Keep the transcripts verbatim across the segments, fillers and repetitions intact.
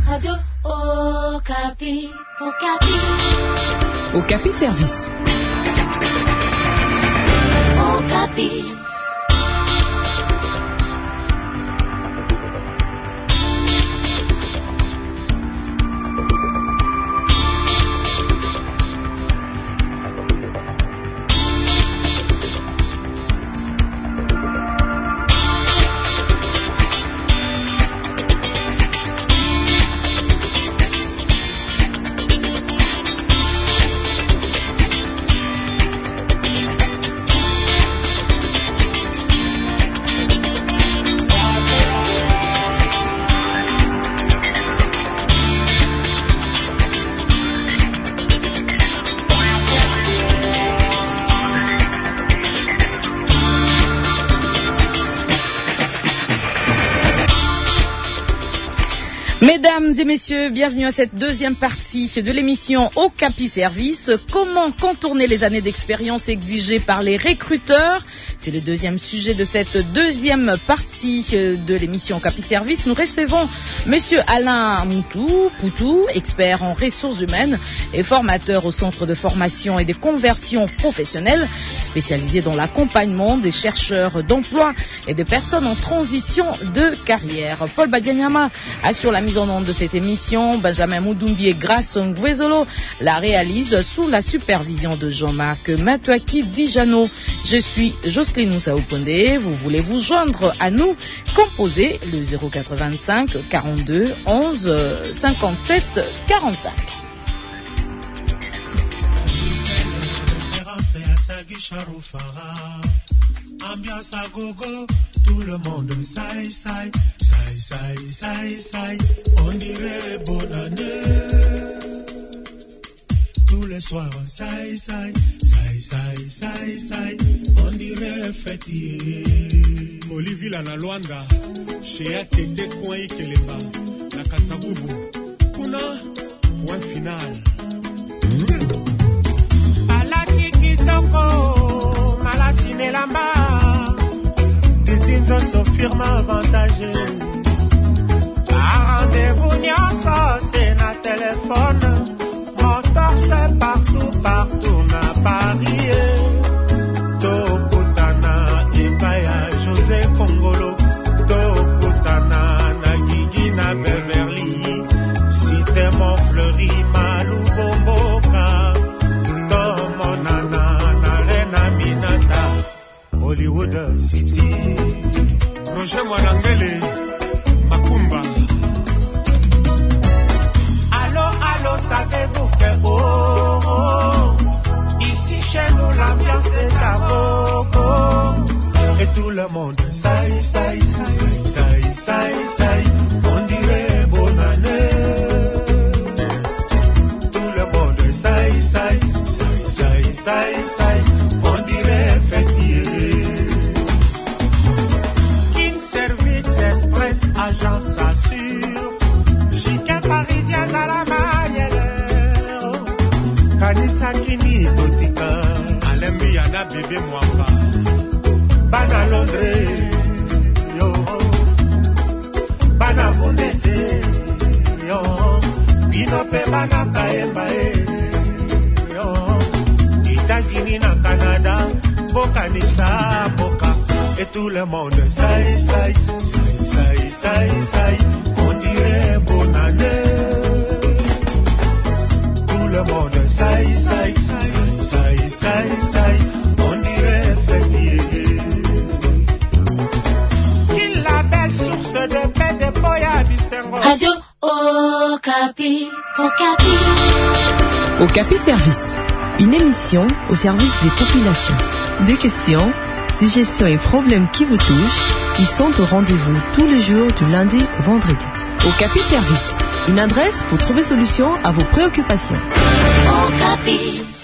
Radio Okapi. Okapi. Okapi Service. Okapi. Mesdames et messieurs, bienvenue à cette deuxième partie de l'émission Okapi Service. Comment contourner les années d'expérience exigées par les recruteurs? C'est le deuxième sujet de cette deuxième partie de l'émission Okapi Service. Nous recevons Monsieur Alain Moutou, Poutou, expert en ressources humaines et formateur au Centre de formation et de conversion professionnelle, spécialisé dans l'accompagnement des chercheurs d'emploi et des personnes en transition de carrière. Paul Badianyama assure la mise en onde de cette émission. Benjamin Moudumbi et Grace Ngwezolo la réalise sous la supervision de Jean-Marc Matuaki Dijano. Je suis Jocelyne Moussaoupondé. Vous voulez vous joindre à nous? Composez le zéro quatre-vingt-cinq quarante-deux onze cinquante-sept quarante-cinq. Ambiance à gogo, tout le monde saï saï, saï saï saï saï, on dirait bonne année. Tous les soirs saï saï, saï saï saï saï, on dirait fêtier. Molivila na Luanda, chez Akende Kouai Kelemba, na Kasabubu, kuna point final. Alaki kitoko, malasi melamba. So firme avantage. A rendez-vous nyonso, c'est na téléphone. Mon torse partout, partout na Paris. Tokutana Ipaya José Kongolo. Tokutana na Gigi na Beverly. Cité Montfleury, Malou Bomboka. Tomonana na Rena Minata. Hollywood City. Roger Mwanangele, Makumba. Allô, allô, savez-vous que oh, oh, ici chez nous l'ambiance est à gogo. Et tout le monde saï, saï, saï, saï, saï, saï, on dirait bonne année. Tout le monde saï, saï, saï, saï, saï, saï, on dirait fêtier. Agence assure, chicken parisien à la maillère. Kanisa Kini Totika, Alembi Yana bébé Mwamba, Bana Londres, yo, Bana Bondese, yo, Binope Bana Kaemba, yo, États-Unis na Canada, Bokanisa Boka, et tout le monde saï saï. Saï, saï, saï, on dirait bonne année. Tout le monde saï, saï, saï, saï, saï, saï, on dirait fêtier. Qu'il la belle source de paix de Boya Bistengo. Radio Okapi. Okapi. Okapi Service, une émission au service des populations. Des questions, suggestions et problèmes qui vous touchent, ils sont au rendez-vous tous les jours du lundi au vendredi. Okapi Service, une adresse pour trouver solution à vos préoccupations. Okapi.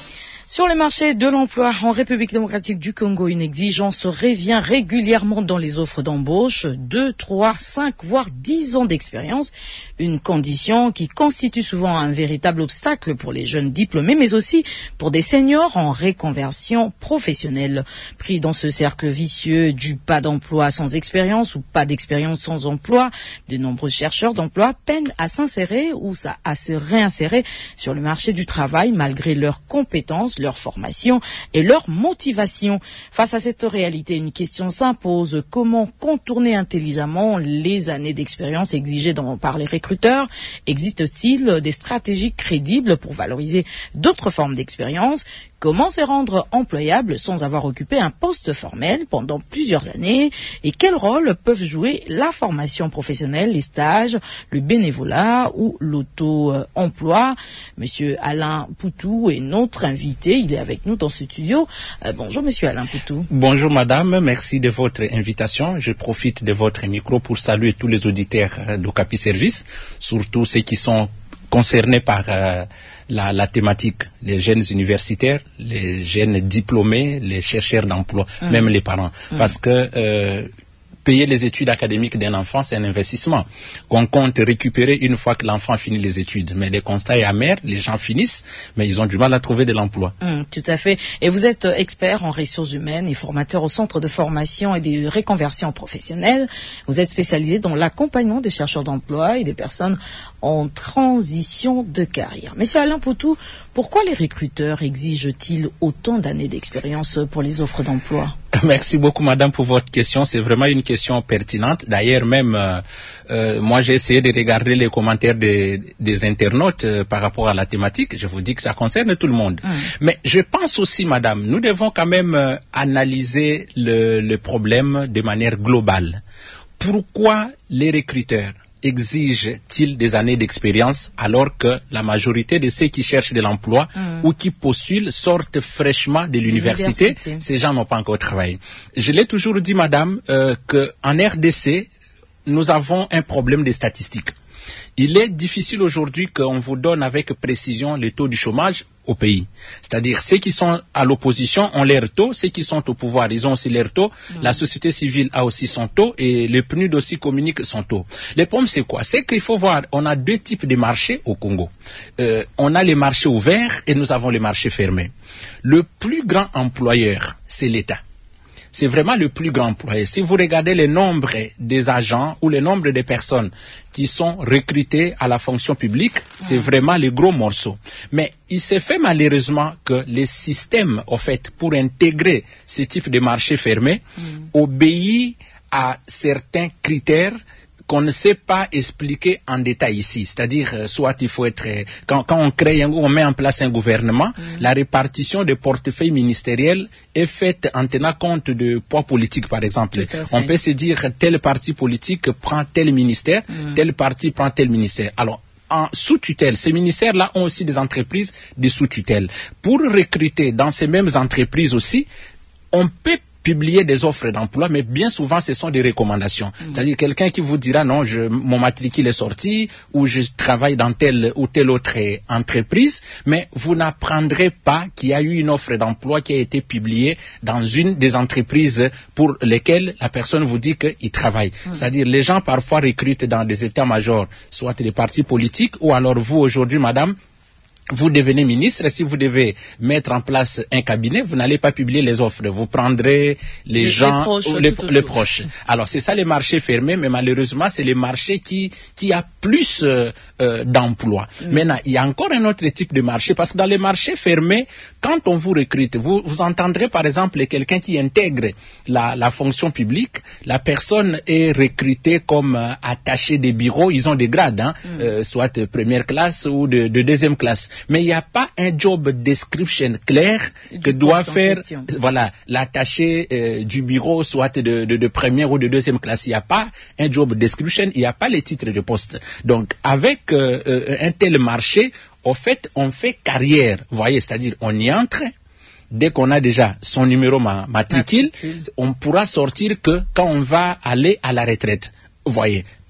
Sur les marchés de l'emploi en République démocratique du Congo, une exigence revient régulièrement dans les offres d'embauche, deux, trois, cinq, voire dix ans d'expérience, une condition qui constitue souvent un véritable obstacle pour les jeunes diplômés, mais aussi pour des seniors en reconversion professionnelle. Pris dans ce cercle vicieux du pas d'emploi sans expérience ou pas d'expérience sans emploi, de nombreux chercheurs d'emploi peinent à s'insérer ou à se réinsérer sur le marché du travail malgré leurs compétences, leur formation et leur motivation. Face à cette réalité, une question s'impose: comment contourner intelligemment les années d'expérience exigées dans, par les recruteurs? Existe-t-il des stratégies crédibles pour valoriser d'autres formes d'expérience? Comment se rendre employable sans avoir occupé un poste formel pendant plusieurs années? Et quel rôle peuvent jouer la formation professionnelle, les stages, le bénévolat ou l'auto-emploi? Monsieur Alain Poutou est notre invité. Il est avec nous dans ce studio. Euh, bonjour, monsieur Alain Poutou. Bonjour, madame. Merci de votre invitation. Je profite de votre micro pour saluer tous les auditeurs d'Okapi Service, surtout ceux qui sont concernés par euh, la, la thématique, les jeunes universitaires, les jeunes diplômés, les chercheurs d'emploi, mmh. même les parents. Mmh. Parce que euh, payer les études académiques d'un enfant, c'est un investissement qu'on compte récupérer une fois que l'enfant finit les études. Mais le constat est amer, les gens finissent, mais ils ont du mal à trouver de l'emploi. Mmh, tout à fait. Et vous êtes expert en ressources humaines et formateur au centre de formation et de reconversion professionnelle. Vous êtes spécialisé dans l'accompagnement des chercheurs d'emploi et des personnes en transition de carrière. Monsieur Alain Poutou, pourquoi les recruteurs exigent-ils autant d'années d'expérience pour les offres d'emploi? Merci beaucoup, madame, pour votre question. C'est vraiment une question pertinente. D'ailleurs, même, euh, euh, moi, j'ai essayé de regarder les commentaires des, des internautes euh, par rapport à la thématique. Je vous dis que ça concerne tout le monde. Mmh. Mais je pense aussi, madame, nous devons quand même euh, analyser le, le problème de manière globale. Pourquoi les recruteurs exige-t-il des années d'expérience alors que la majorité de ceux qui cherchent de l'emploi mmh. ou qui postulent sortent fraîchement de l'université? Ces gens n'ont pas encore travaillé. Je l'ai toujours dit, madame, euh, qu'en R D C, nous avons un problème de statistiques. Il est difficile aujourd'hui qu'on vous donne avec précision les taux du chômage au pays. C'est-à-dire, ceux qui sont à l'opposition ont leur taux, ceux qui sont au pouvoir, ils ont aussi leur taux, mmh. la société civile a aussi son taux et le P N U D aussi communique son taux. Le problème, c'est quoi? C'est qu'il faut voir, on a deux types de marchés au Congo. Euh, on a les marchés ouverts et nous avons les marchés fermés. Le plus grand employeur, c'est l'État. C'est vraiment le plus grand employeur. Si vous regardez le nombre des agents ou le nombre de personnes qui sont recrutées à la fonction publique, c'est vraiment le gros morceau. Mais il s'est fait malheureusement que les systèmes, en fait, pour intégrer ce type de marché fermé, mm. obéit à certains critères qu'on ne sait pas expliquer en détail ici. C'est-à-dire, euh, soit il faut être... Euh, quand, quand on crée, un, on met en place un gouvernement, mmh. la répartition des portefeuilles ministériels est faite en tenant compte de poids politique, par exemple. On peut se dire, tel parti politique prend tel ministère, mmh. tel parti prend tel ministère. Alors, en sous-tutelle, ces ministères-là ont aussi des entreprises de sous-tutelle. Pour recruter dans ces mêmes entreprises aussi, on peut publier des offres d'emploi, mais bien souvent, ce sont des recommandations. Mmh. C'est-à-dire quelqu'un qui vous dira, non, je, mon matricule est sorti, ou je travaille dans telle ou telle autre entreprise, mais vous n'apprendrez pas qu'il y a eu une offre d'emploi qui a été publiée dans une des entreprises pour lesquelles la personne vous dit qu'il travaille. Mmh. C'est-à-dire les gens parfois recrutent dans des états-majors, soit des partis politiques, ou alors vous aujourd'hui, madame, vous devenez ministre, si vous devez mettre en place un cabinet, vous n'allez pas publier les offres, vous prendrez les, les gens, les proches. Les, les proches. Alors c'est ça les marchés fermés, mais malheureusement c'est les marchés qui, qui a plus euh, euh, d'emplois. Mm. Maintenant, il y a encore un autre type de marché, parce que dans les marchés fermés, quand on vous recrute, vous, vous entendrez par exemple quelqu'un qui intègre la, la fonction publique, la personne est recrutée comme euh, attachée des bureaux, ils ont des grades, hein, mm. euh, soit de première classe ou de, de deuxième classe. Mais il n'y a pas un job description clair que doit faire voilà, l'attaché euh, du bureau, soit de, de, de première ou de deuxième classe. Il n'y a pas un job description, il n'y a pas les titres de poste. Donc, avec euh, euh, un tel marché, en fait, on fait carrière. Vous voyez, c'est-à-dire, on y entre. Dès qu'on a déjà son numéro ma, matricule, matricule, on pourra sortir que quand on va aller à la retraite. Vous voyez.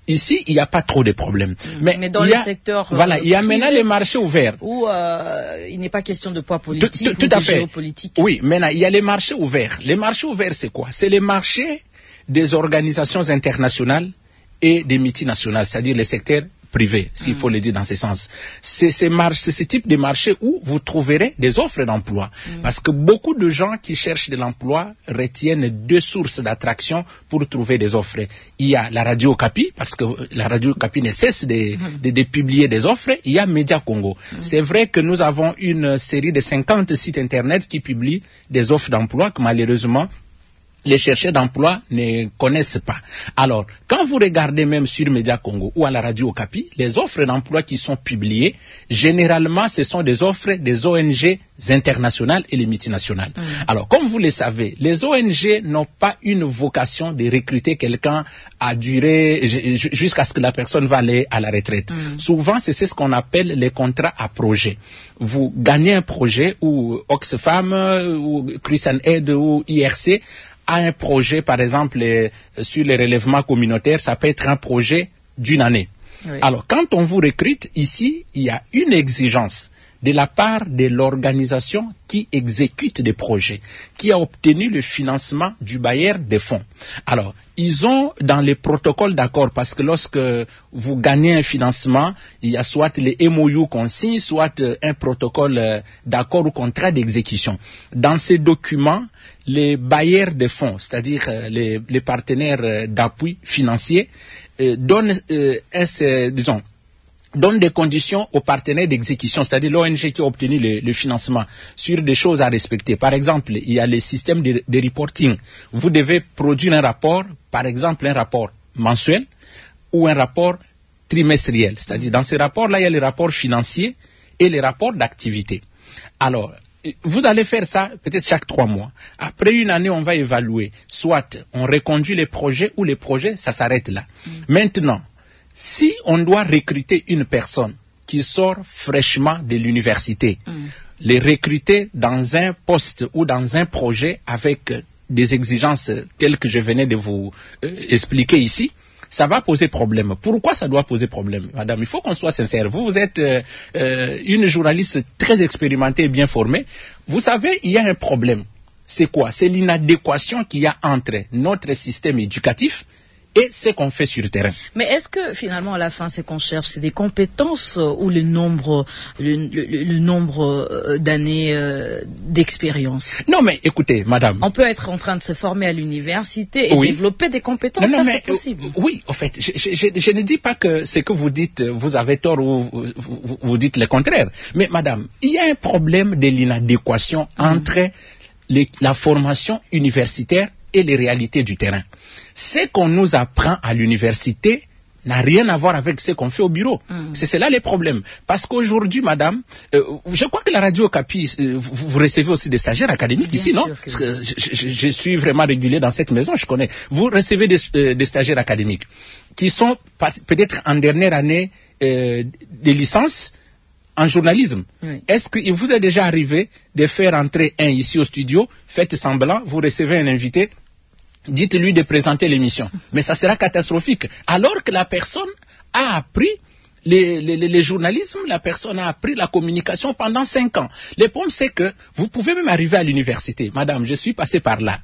Ici, il n'y a pas trop de problèmes. Mmh. Mais, Mais dans il le y a, secteur voilà, euh, il y a maintenant les marchés ouverts. Où euh, il n'est pas question de poids politique tout, tout, ou tout à de fait. géopolitique. Oui, maintenant, il y a les marchés ouverts. Les marchés ouverts, c'est quoi? C'est les marchés des organisations internationales et des multinationales, c'est-à-dire les secteurs privés, s'il mmh. faut le dire dans ce sens. C'est ce, ce type de marché où vous trouverez des offres d'emploi. Mmh. Parce que beaucoup de gens qui cherchent de l'emploi retiennent deux sources d'attraction pour trouver des offres. Il y a la Radio Okapi, parce que la Radio Okapi ne cesse de, mmh. de, de publier des offres. Il y a Média Congo. Mmh. C'est vrai que nous avons une série de cinquante sites internet qui publient des offres d'emploi que malheureusement les chercheurs d'emploi ne connaissent pas. Alors, quand vous regardez même sur Média Congo ou à la Radio Okapi, les offres d'emploi qui sont publiées, généralement, ce sont des offres des O N G internationales et les multinationales. Mmh. Alors, comme vous le savez, les O N G n'ont pas une vocation de recruter quelqu'un à durer jusqu'à ce que la personne va aller à la retraite. Mmh. Souvent, c'est ce qu'on appelle les contrats à projet. Vous gagnez un projet ou Oxfam ou Christian Aid ou I R C a un projet, par exemple, euh, sur les relèvements communautaires, ça peut être un projet d'une année. Oui. Alors, quand on vous recrute, ici, il y a une exigence de la part de l'organisation qui exécute des projets, qui a obtenu le financement du bailleur des fonds. Alors, ils ont dans les protocoles d'accord, parce que lorsque vous gagnez un financement, il y a soit les M O U qu'on signe, soit un protocole d'accord ou contrat d'exécution. Dans ces documents, les bailleurs de fonds, c'est-à-dire les, les partenaires d'appui financier, euh, donnent, euh, un, disons, donnent des conditions aux partenaires d'exécution, c'est-à-dire l'O N G qui a obtenu le, le financement, sur des choses à respecter. Par exemple, il y a le système de, de reporting. Vous devez produire un rapport, par exemple un rapport mensuel ou un rapport trimestriel. C'est-à-dire dans ces rapports-là, il y a les rapports financiers et les rapports d'activité. Alors, vous allez faire ça peut-être chaque trois mois. Après une année, on va évaluer. Soit on reconduit les projets ou les projets, ça s'arrête là. Mm. Maintenant, si on doit recruter une personne qui sort fraîchement de l'université, mm. les recruter dans un poste ou dans un projet avec des exigences telles que je venais de vous euh, expliquer ici, ça va poser problème. Pourquoi ça doit poser problème, madame? Il faut qu'on soit sincère. Vous, vous êtes euh, euh, une journaliste très expérimentée et bien formée. Vous savez, il y a un problème. C'est quoi? C'est l'inadéquation qu'il y a entre notre système éducatif et ce qu'on fait sur le terrain. Mais est-ce que finalement à la fin ce qu'on cherche c'est des compétences ou le nombre, le, le, le nombre d'années euh, d'expérience? Non mais écoutez madame. On peut être en train de se former à l'université et oui. développer des compétences, non, non, ça c'est possible. Euh, oui, en fait, je, je, je, je ne dis pas que ce que vous dites, vous avez tort ou vous, vous, vous dites le contraire. Mais madame, il y a un problème de l'inadéquation mmh. entre les, la formation universitaire et les réalités du terrain. Ce qu'on nous apprend à l'université n'a rien à voir avec ce qu'on fait au bureau. Mm. C'est cela les problèmes. Parce qu'aujourd'hui, madame, euh, je crois que la Radio Okapi, euh, vous, vous recevez aussi des stagiaires académiques Bien ici, non? Parce que je, je, je suis vraiment régulier dans cette maison, je connais. Vous recevez des, euh, des stagiaires académiques qui sont peut-être en dernière année euh, de licence en journalisme. Oui. Est-ce qu'il vous est déjà arrivé de faire entrer un ici au studio, faites semblant, vous recevez un invité, dites-lui de présenter l'émission. Mais ça sera catastrophique. Alors que la personne a appris les, les, les journalismes, la personne a appris la communication pendant cinq ans. Le problème, c'est que vous pouvez même arriver à l'université. Madame, je suis passé par là.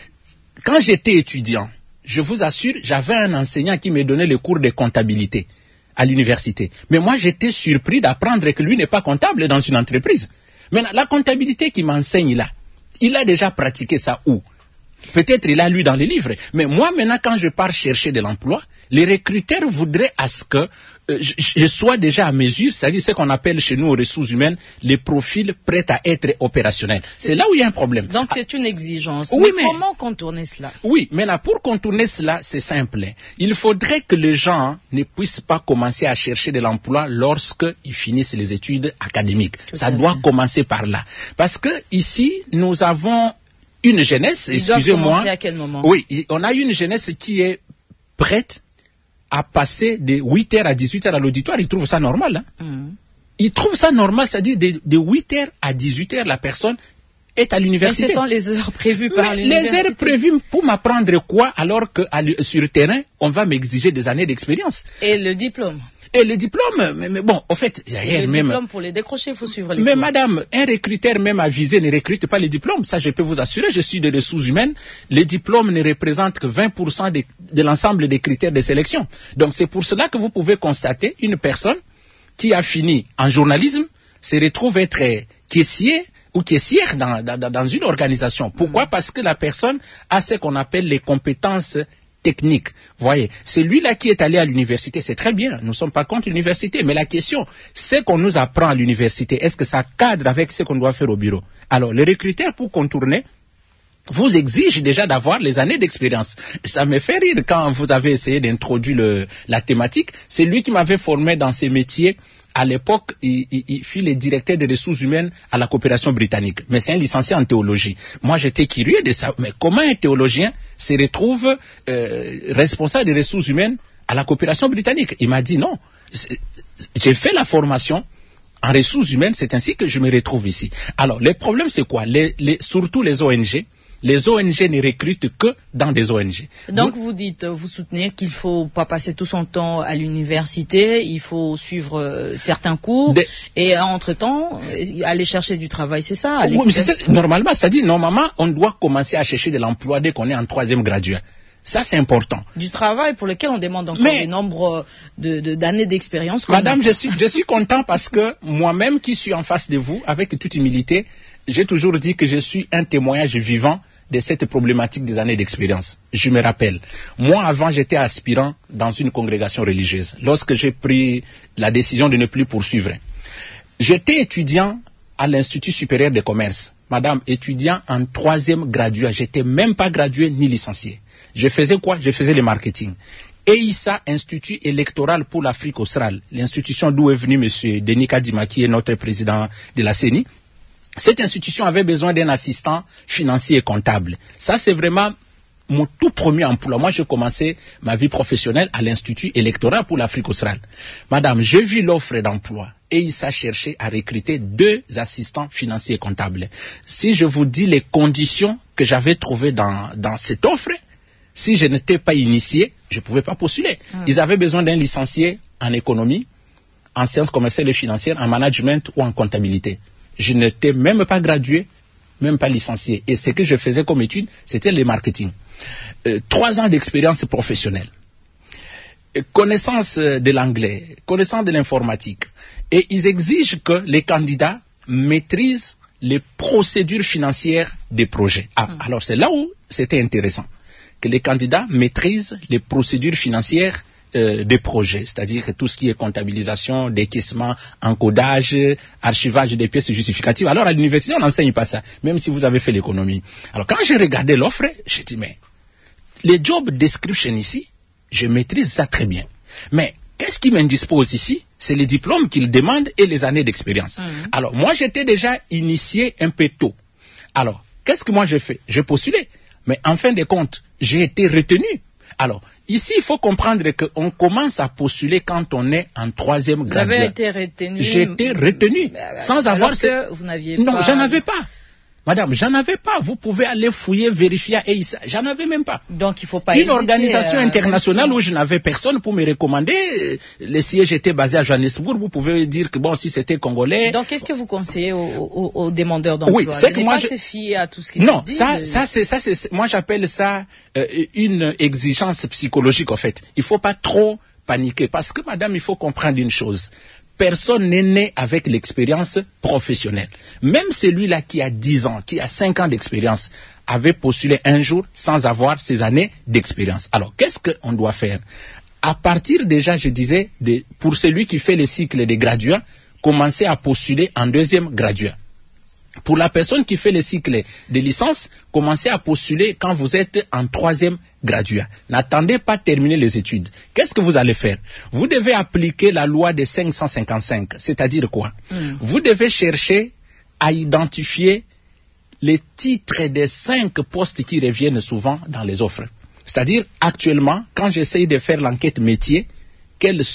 Quand j'étais étudiant, je vous assure, j'avais un enseignant qui me donnait le cours de comptabilité à l'université. Mais moi, j'étais surpris d'apprendre que lui n'est pas comptable dans une entreprise. Maintenant, la comptabilité qu'il m'enseigne là, il a déjà pratiqué ça où? Peut-être il a lu dans les livres, mais moi maintenant quand je pars chercher de l'emploi, les recruteurs voudraient à ce que euh, je, je sois déjà à mesure, c'est-à-dire ce qu'on appelle chez nous aux ressources humaines, les profils prêts à être opérationnels. C'est, c'est là où il y a un problème. Donc c'est une exigence. Oui, mais, mais comment contourner cela? Oui, mais là pour contourner cela, c'est simple. Il faudrait que les gens ne puissent pas commencer à chercher de l'emploi lorsqu'ils finissent les études académiques. Tout Ça doit fait. commencer par là. Parce que ici, nous avons une jeunesse, Ils excusez-moi. À quel moment? Oui, on a une jeunesse qui est prête à passer de huit heures à dix-huit heures à l'auditoire. Ils trouvent ça normal. Hein? Mm. Ils trouvent ça normal, c'est-à-dire de, de huit heures à dix-huit heures, la personne est à l'université. Mais ce sont les heures prévues par Mais l'université. les heures prévues pour m'apprendre quoi alors que à l- sur le terrain, on va m'exiger des années d'expérience. Et le diplôme. Et les diplômes, mais, mais bon, en fait, Et le même... diplôme, pour les décrocher, il faut suivre les Mais cours. madame, un recruteur même avisé ne recrute pas les diplômes. Ça, je peux vous assurer, je suis de ressources humaines. Les diplômes ne représentent que vingt pour cent de, de l'ensemble des critères de sélection. Donc c'est pour cela que vous pouvez constater une personne qui a fini en journalisme se retrouve être caissier ou caissière dans, dans, dans une organisation. Pourquoi? Parce que la personne a ce qu'on appelle les compétences technique. Voyez, celui-là qui est allé à l'université, c'est très bien, nous ne sommes pas contre l'université, mais la question, c'est qu'on nous apprend à l'université, est-ce que ça cadre avec ce qu'on doit faire au bureau? Alors, le recruteur, pour contourner, vous exige déjà d'avoir les années d'expérience. Ça me fait rire quand vous avez essayé d'introduire le, la thématique. C'est lui qui m'avait formé dans ces métiers. À l'époque, il, il, il fut le directeur des ressources humaines à la coopération britannique. Mais c'est un licencié en théologie. Moi, j'étais curieux de savoir, mais comment un théologien se retrouve euh, responsable des ressources humaines à la coopération britannique? Il m'a dit non. J'ai fait la formation en ressources humaines, c'est ainsi que je me retrouve ici. Alors, le problème, c'est quoi? les, les, Surtout les O N G. Les O N G ne recrutent que dans des O N G. Donc vous, vous dites, vous soutenez qu'il ne faut pas passer tout son temps à l'université, il faut suivre euh, certains cours de... et entre-temps aller chercher du travail, c'est ça? Oui, mais c'est, normalement, c'est-à-dire normalement on doit commencer à chercher de l'emploi dès qu'on est en troisième graduat. Ça, c'est important. Du travail pour lequel on demande encore mais, des nombres de, de, d'années d'expérience. Madame, je suis, je suis content parce que moi-même qui suis en face de vous, avec toute humilité, j'ai toujours dit que je suis un témoignage vivant de cette problématique des années d'expérience. Je me rappelle, moi avant j'étais aspirant dans une congrégation religieuse. Lorsque j'ai pris la décision de ne plus poursuivre, j'étais étudiant à l'Institut supérieur de commerce. Madame, étudiant en troisième graduat, j'étais même pas gradué ni licencié. Je faisais quoi? Je faisais le marketing. E I S A, Institut électoral pour l'Afrique australe, l'institution d'où est venu M. Denis Kadima, qui est notre président de la C E N I. Cette institution avait besoin d'un assistant financier et comptable. Ça, c'est vraiment mon tout premier emploi. Moi, j'ai commencé ma vie professionnelle à l'Institut électoral pour l'Afrique australe. Madame, j'ai vu l'offre d'emploi. Et il s'est cherché à recruter deux assistants financiers et comptables. Si je vous dis les conditions que j'avais trouvées dans, dans cette offre, si je n'étais pas initié, je ne pouvais pas postuler. Mmh. Ils avaient besoin d'un licencié en économie, en sciences commerciales et financières, en management ou en comptabilité. Je n'étais même pas gradué, même pas licencié. Et ce que je faisais comme étude, c'était le marketing. Euh, trois ans d'expérience professionnelle. Euh, connaissance de l'anglais, connaissance de l'informatique. Et ils exigent que les candidats maîtrisent les procédures financières des projets. Ah, mmh. Alors c'est là où c'était intéressant. Que les candidats maîtrisent les procédures financières euh, des projets, c'est-à-dire tout ce qui est comptabilisation, décaissement, encodage, archivage des pièces justificatives. Alors à l'université, on n'enseigne pas ça, même si vous avez fait l'économie. Alors quand j'ai regardé l'offre, j'ai dit, mais les job description ici, je maîtrise ça très bien. Mais qu'est-ce qui m'indispose ici? C'est les diplômes qu'ils demandent et les années d'expérience. Mmh. Alors moi, j'étais déjà initié un peu tôt. Alors, qu'est-ce que moi j'ai fait? J'ai postulé. Mais en fin de compte, j'ai été retenu. Alors, ici, il faut comprendre qu'on commence à postuler quand on est en troisième graduat. Vous avez été retenu. J'ai été retenu. Bah, sans avoir... que ce... vous n'aviez non, pas... j'en avais pas. Madame, j'en avais pas. Vous pouvez aller fouiller, vérifier. Et j'en avais même pas. Donc, il faut pas Une hésiter, organisation euh, internationale où je n'avais personne pour me recommander. Le siège était basé à Johannesburg. Vous pouvez dire que bon, si c'était congolais. Donc, qu'est-ce que vous conseillez aux, aux, aux demandeurs d'emploi? Oui, c'est que moi, je... se fier à tout ce qui non, se dit. ça, de... ça, c'est, ça, c'est, moi, j'appelle ça euh, une exigence psychologique, en fait. Il faut pas trop paniquer parce que, madame, il faut comprendre une chose. Personne n'est né avec l'expérience professionnelle. Même celui-là qui a dix ans, qui a cinq ans d'expérience, avait postulé un jour sans avoir ces années d'expérience. Alors, qu'est-ce qu'on doit faire? À partir déjà, je disais, de, pour celui qui fait le cycle des graduats, commencer à postuler en deuxième graduat. Pour la personne qui fait le cycle de licence, commencez à postuler quand vous êtes en troisième graduat. N'attendez pas terminer les études. Qu'est-ce que vous allez faire? Vous devez appliquer la loi des cinq cent cinquante-cinq. C'est-à-dire quoi? mm. Vous devez chercher à identifier les titres des cinq postes qui reviennent souvent dans les offres. C'est-à-dire, actuellement, quand j'essaye de faire l'enquête métier, quels sont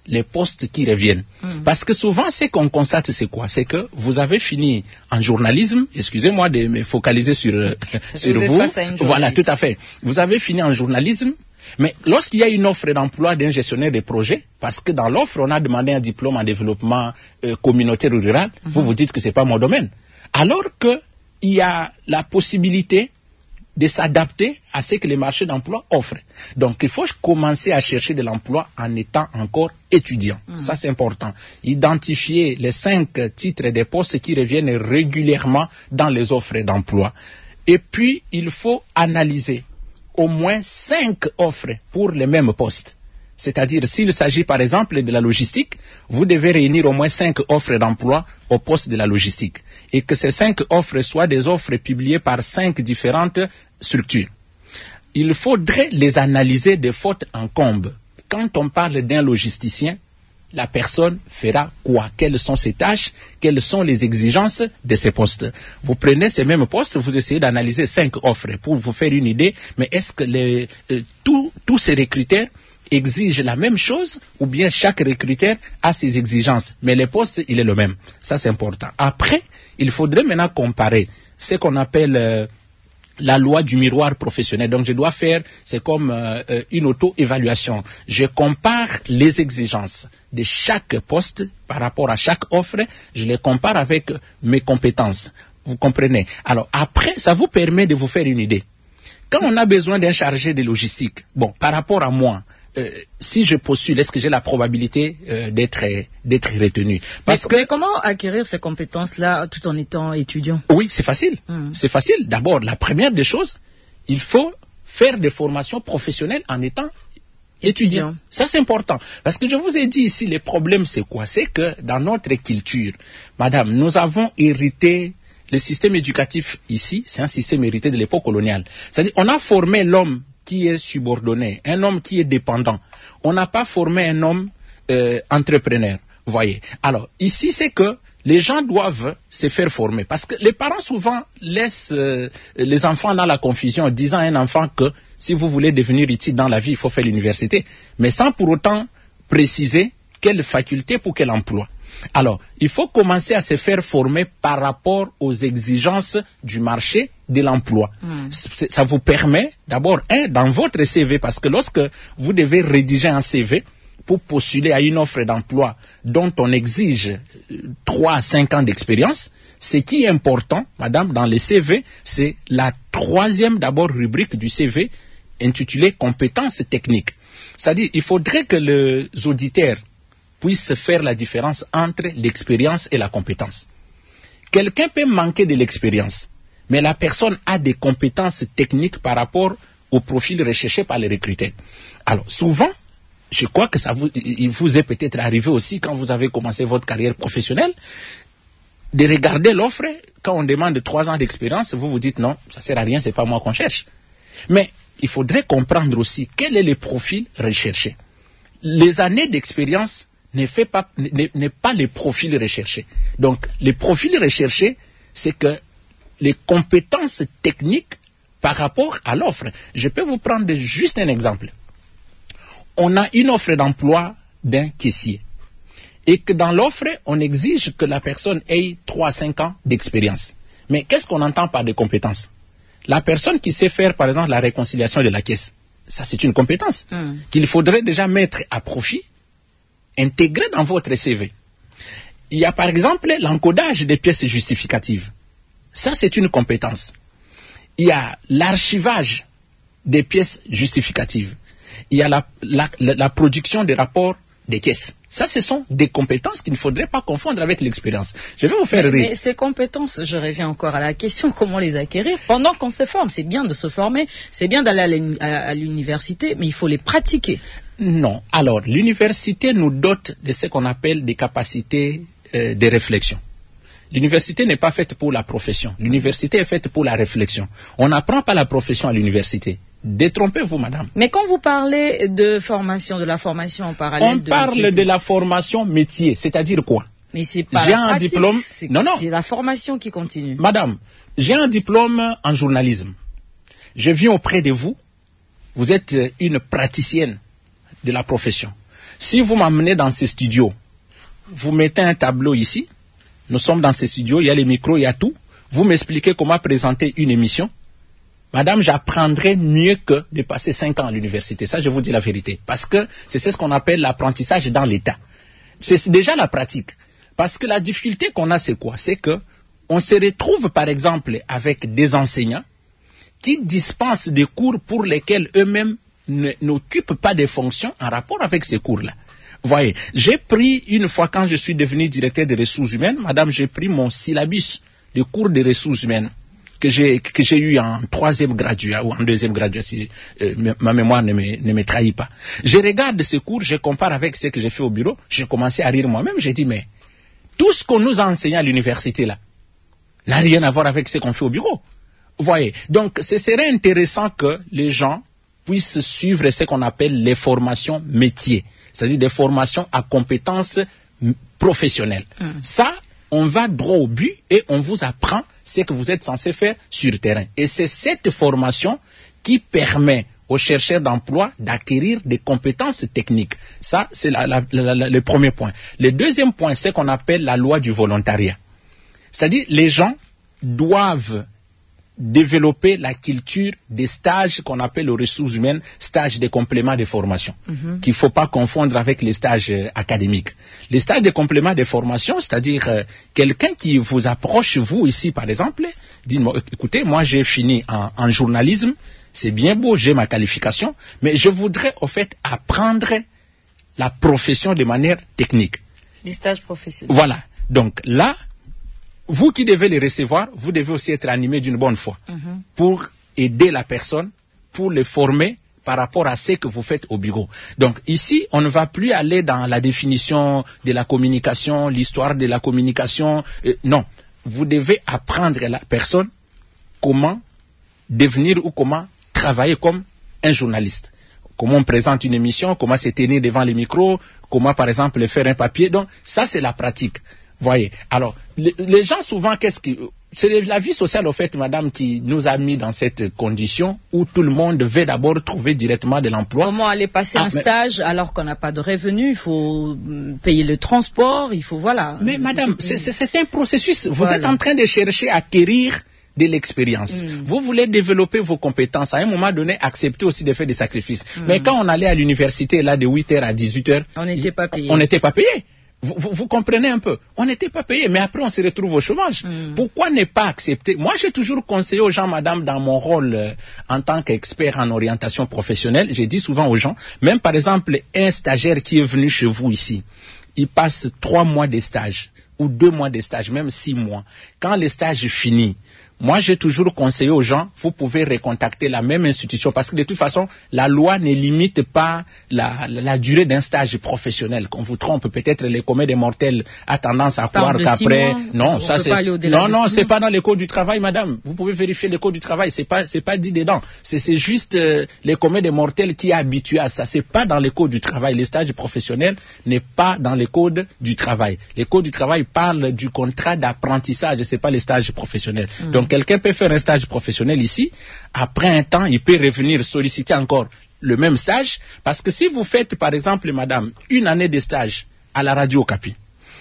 les postes qui reviennent. Mmh. Parce que souvent, ce qu'on constate, c'est quoi? C'est que vous avez fini en journalisme, excusez-moi de me focaliser sur, sur vous. vous. Voilà, tout à fait. Vous avez fini en journalisme, mais lorsqu'il y a une offre d'emploi d'un gestionnaire de projet, parce que dans l'offre, on a demandé un diplôme en développement euh, communautaire ou rural, mmh. vous vous dites que c'est pas mon domaine. Alors qu'il y a la possibilité de s'adapter à ce que les marchés d'emploi offrent. Donc, il faut commencer à chercher de l'emploi en étant encore étudiant. Mmh. Ça, c'est important. Identifier les cinq titres des postes qui reviennent régulièrement dans les offres d'emploi. Et puis, il faut analyser au moins cinq offres pour les mêmes postes. C'est-à-dire, s'il s'agit par exemple de la logistique, vous devez réunir au moins cinq offres d'emploi au poste de la logistique. Et que ces cinq offres soient des offres publiées par cinq différentes structures. Il faudrait les analyser de faute en comble. Quand on parle d'un logisticien, la personne fera quoi? Quelles sont ses tâches? Quelles sont les exigences de ces postes? Vous prenez ces mêmes postes, vous essayez d'analyser cinq offres pour vous faire une idée, mais est-ce que les, euh, tous, tous ces recruteurs exige la même chose ou bien chaque recruteur a ses exigences, mais le poste, il est le même. Ça, c'est important. Après, il faudrait maintenant comparer ce qu'on appelle euh, la loi du miroir professionnel. Donc, je dois faire, c'est comme euh, une auto-évaluation. Je compare les exigences de chaque poste par rapport à chaque offre, je les compare avec mes compétences. Vous comprenez? Alors, après, ça vous permet de vous faire une idée. Quand on a besoin d'un chargé de logistique, bon, par rapport à moi, Euh, si je postule, est-ce que j'ai la probabilité euh, d'être d'être retenu? Parce mais, que mais comment acquérir ces compétences-là tout en étant étudiant? Oui, c'est facile. Mmh. C'est facile. D'abord, la première des choses, il faut faire des formations professionnelles en étant étudiant. étudiant. Ça, c'est important. Parce que je vous ai dit ici, le problème, c'est quoi? C'est que dans notre culture, madame, nous avons hérité. Le système éducatif ici, c'est un système hérité de l'époque coloniale. C'est-à-dire, on a formé l'homme qui est subordonné, un homme qui est dépendant. On n'a pas formé un homme euh, entrepreneur, vous voyez. Alors, ici, c'est que les gens doivent se faire former. Parce que les parents, souvent, laissent euh, les enfants dans la confusion, disant à un enfant que si vous voulez devenir utile dans la vie, il faut faire l'université. Mais sans pour autant préciser quelle faculté pour quel emploi. Alors, il faut commencer à se faire former par rapport aux exigences du marché de l'emploi. Mmh. Ça vous permet, d'abord, un, dans votre C V, parce que lorsque vous devez rédiger un C V pour postuler à une offre d'emploi dont on exige trois à cinq ans d'expérience, ce qui est important, madame, dans les C V, c'est la troisième, d'abord, rubrique du C V intitulée « Compétences techniques ». C'est-à-dire, il faudrait que les auditeurs puisse faire la différence entre l'expérience et la compétence. Quelqu'un peut manquer de l'expérience, mais la personne a des compétences techniques par rapport au profil recherché par les recruteurs. Alors, souvent, je crois que ça vous, il vous est peut-être arrivé aussi quand vous avez commencé votre carrière professionnelle, de regarder l'offre, quand on demande trois ans d'expérience, vous vous dites non, ça ne sert à rien, ce n'est pas moi qu'on cherche. Mais il faudrait comprendre aussi quel est le profil recherché. Les années d'expérience n'est fait pas, n'est pas les profils recherchés. Donc, les profils recherchés, c'est que les compétences techniques par rapport à l'offre. Je peux vous prendre juste un exemple. On a une offre d'emploi d'un caissier. Et que dans l'offre, on exige que la personne ait trois à cinq ans d'expérience. Mais qu'est-ce qu'on entend par des compétences? La personne qui sait faire, par exemple, la réconciliation de la caisse, ça c'est une compétence mmh. qu'il faudrait déjà mettre à profit, intégré dans votre C V. Il y a par exemple l'encodage des pièces justificatives. Ça, c'est une compétence. Il y a l'archivage des pièces justificatives. Il y a la, la, la, la production des rapports des caisses. Ça, ce sont des compétences qu'il ne faudrait pas confondre avec l'expérience. Je vais vous faire mais, rire. Mais ces compétences, je reviens encore à la question, comment les acquérir pendant qu'on se forme? C'est bien de se former, c'est bien d'aller à l'université, mais il faut les pratiquer. Non. Alors, l'université nous dote de ce qu'on appelle des capacités euh, de réflexion. L'université n'est pas faite pour la profession. L'université est faite pour la réflexion. On n'apprend pas la profession à l'université. Détrompez-vous, madame. Mais quand vous parlez de formation, de la formation en parallèle... On de parle de la formation métier, c'est-à-dire quoi? Mais c'est pas j'ai la un pratique, diplôme... c'est, non, non. c'est la formation qui continue. Madame, j'ai un diplôme en journalisme. Je viens auprès de vous. Vous êtes une praticienne de la profession. Si vous m'amenez dans ces studios, vous mettez un tableau ici, nous sommes dans ces studios, il y a les micros, il y a tout, vous m'expliquez comment présenter une émission, madame, j'apprendrai mieux que de passer cinq ans à l'université. Ça, je vous dis la vérité. Parce que c'est ce qu'on appelle l'apprentissage dans l'État. C'est déjà la pratique. Parce que la difficulté qu'on a, c'est quoi? C'est que on se retrouve, par exemple, avec des enseignants qui dispensent des cours pour lesquels eux-mêmes n'occupent pas des fonctions en rapport avec ces cours-là. Vous voyez, j'ai pris, une fois quand je suis devenu directeur des ressources humaines, madame, j'ai pris mon syllabus de cours des ressources humaines que j'ai que j'ai eu en troisième graduat ou en deuxième graduat, si euh, ma mémoire ne me, ne me trahit pas. Je regarde ce cours, je compare avec ce que j'ai fait au bureau, j'ai commencé à rire moi-même, j'ai dit, mais tout ce qu'on nous a enseigné à l'université là n'a rien à voir avec ce qu'on fait au bureau. Vous voyez, donc ce serait intéressant que les gens puissent suivre ce qu'on appelle les formations métiers, c'est-à-dire des formations à compétences professionnelles. Mmh. Ça, on va droit au but et on vous apprend ce que vous êtes censé faire sur le terrain. Et c'est cette formation qui permet aux chercheurs d'emploi d'acquérir des compétences techniques. Ça, c'est la, la, la, la, le premier point. Le deuxième point, c'est ce qu'on appelle la loi du volontariat. C'est-à-dire, les gens doivent développer la culture des stages qu'on appelle aux ressources humaines, stages de complément de formation, mm-hmm. qu'il ne faut pas confondre avec les stages euh, académiques. Les stages de complément de formation, c'est-à-dire euh, quelqu'un qui vous approche, vous ici par exemple, dit, écoutez, moi j'ai fini en, en journalisme, c'est bien beau, j'ai ma qualification, mais je voudrais au fait apprendre la profession de manière technique. Les stages professionnels. Voilà, donc là, vous qui devez les recevoir, vous devez aussi être animé d'une bonne foi mm-hmm. pour aider la personne, pour le former par rapport à ce que vous faites au bureau. Donc ici, on ne va plus aller dans la définition de la communication, l'histoire de la communication. Euh, non, vous devez apprendre à la personne comment devenir ou comment travailler comme un journaliste. Comment on présente une émission, comment se tenir devant les micros, comment par exemple faire un papier. Donc ça, c'est la pratique. Voyez. Alors, les, les gens souvent, qu'est-ce qui, c'est la vie sociale au fait, madame, qui nous a mis dans cette condition où tout le monde veut d'abord trouver directement de l'emploi. Comment aller passer ah, un mais... stage alors qu'on n'a pas de revenus, il faut payer le transport, il faut voilà. Mais madame, c'est, c'est, c'est un processus. Vous voilà. êtes en train de chercher à acquérir de l'expérience. Mm. Vous voulez développer vos compétences. À un moment donné, accepter aussi de faire des sacrifices. Mm. Mais quand on allait à l'université là de huit heures à dix-huit heures, on n'était pas payé. On n'était pas payé. Vous, vous, vous comprenez un peu? On n'était pas payé, mais après on se retrouve au chômage. Mm. Pourquoi ne pas accepter? Moi, j'ai toujours conseillé aux gens, madame, dans mon rôle euh, en tant qu'expert en orientation professionnelle, j'ai dit souvent aux gens, même par exemple, un stagiaire qui est venu chez vous ici, il passe trois mois de stage, ou deux mois de stage, même six mois. Quand le stage finit, moi, j'ai toujours conseillé aux gens, vous pouvez recontacter la même institution parce que de toute façon, la loi ne limite pas la, la, la durée d'un stage professionnel. Qu'on vous trompe, peut-être les communs des mortels a tendance à croire qu'après... Non, ça c'est... Non, non, c'est pas dans les codes du travail, madame. Vous pouvez vérifier les codes du travail, c'est pas, c'est pas dit dedans. C'est, c'est juste euh, les communs des mortels qui est habitué à ça. C'est pas dans les codes du travail. Les stages professionnels n'est pas dans les codes du travail. Les codes du travail parlent du contrat d'apprentissage, c'est pas les stages professionnels. Mmh. Donc, quelqu'un peut faire un stage professionnel ici, après un temps, il peut revenir solliciter encore le même stage, parce que si vous faites, par exemple, madame, une année de stage à la Radio Okapi,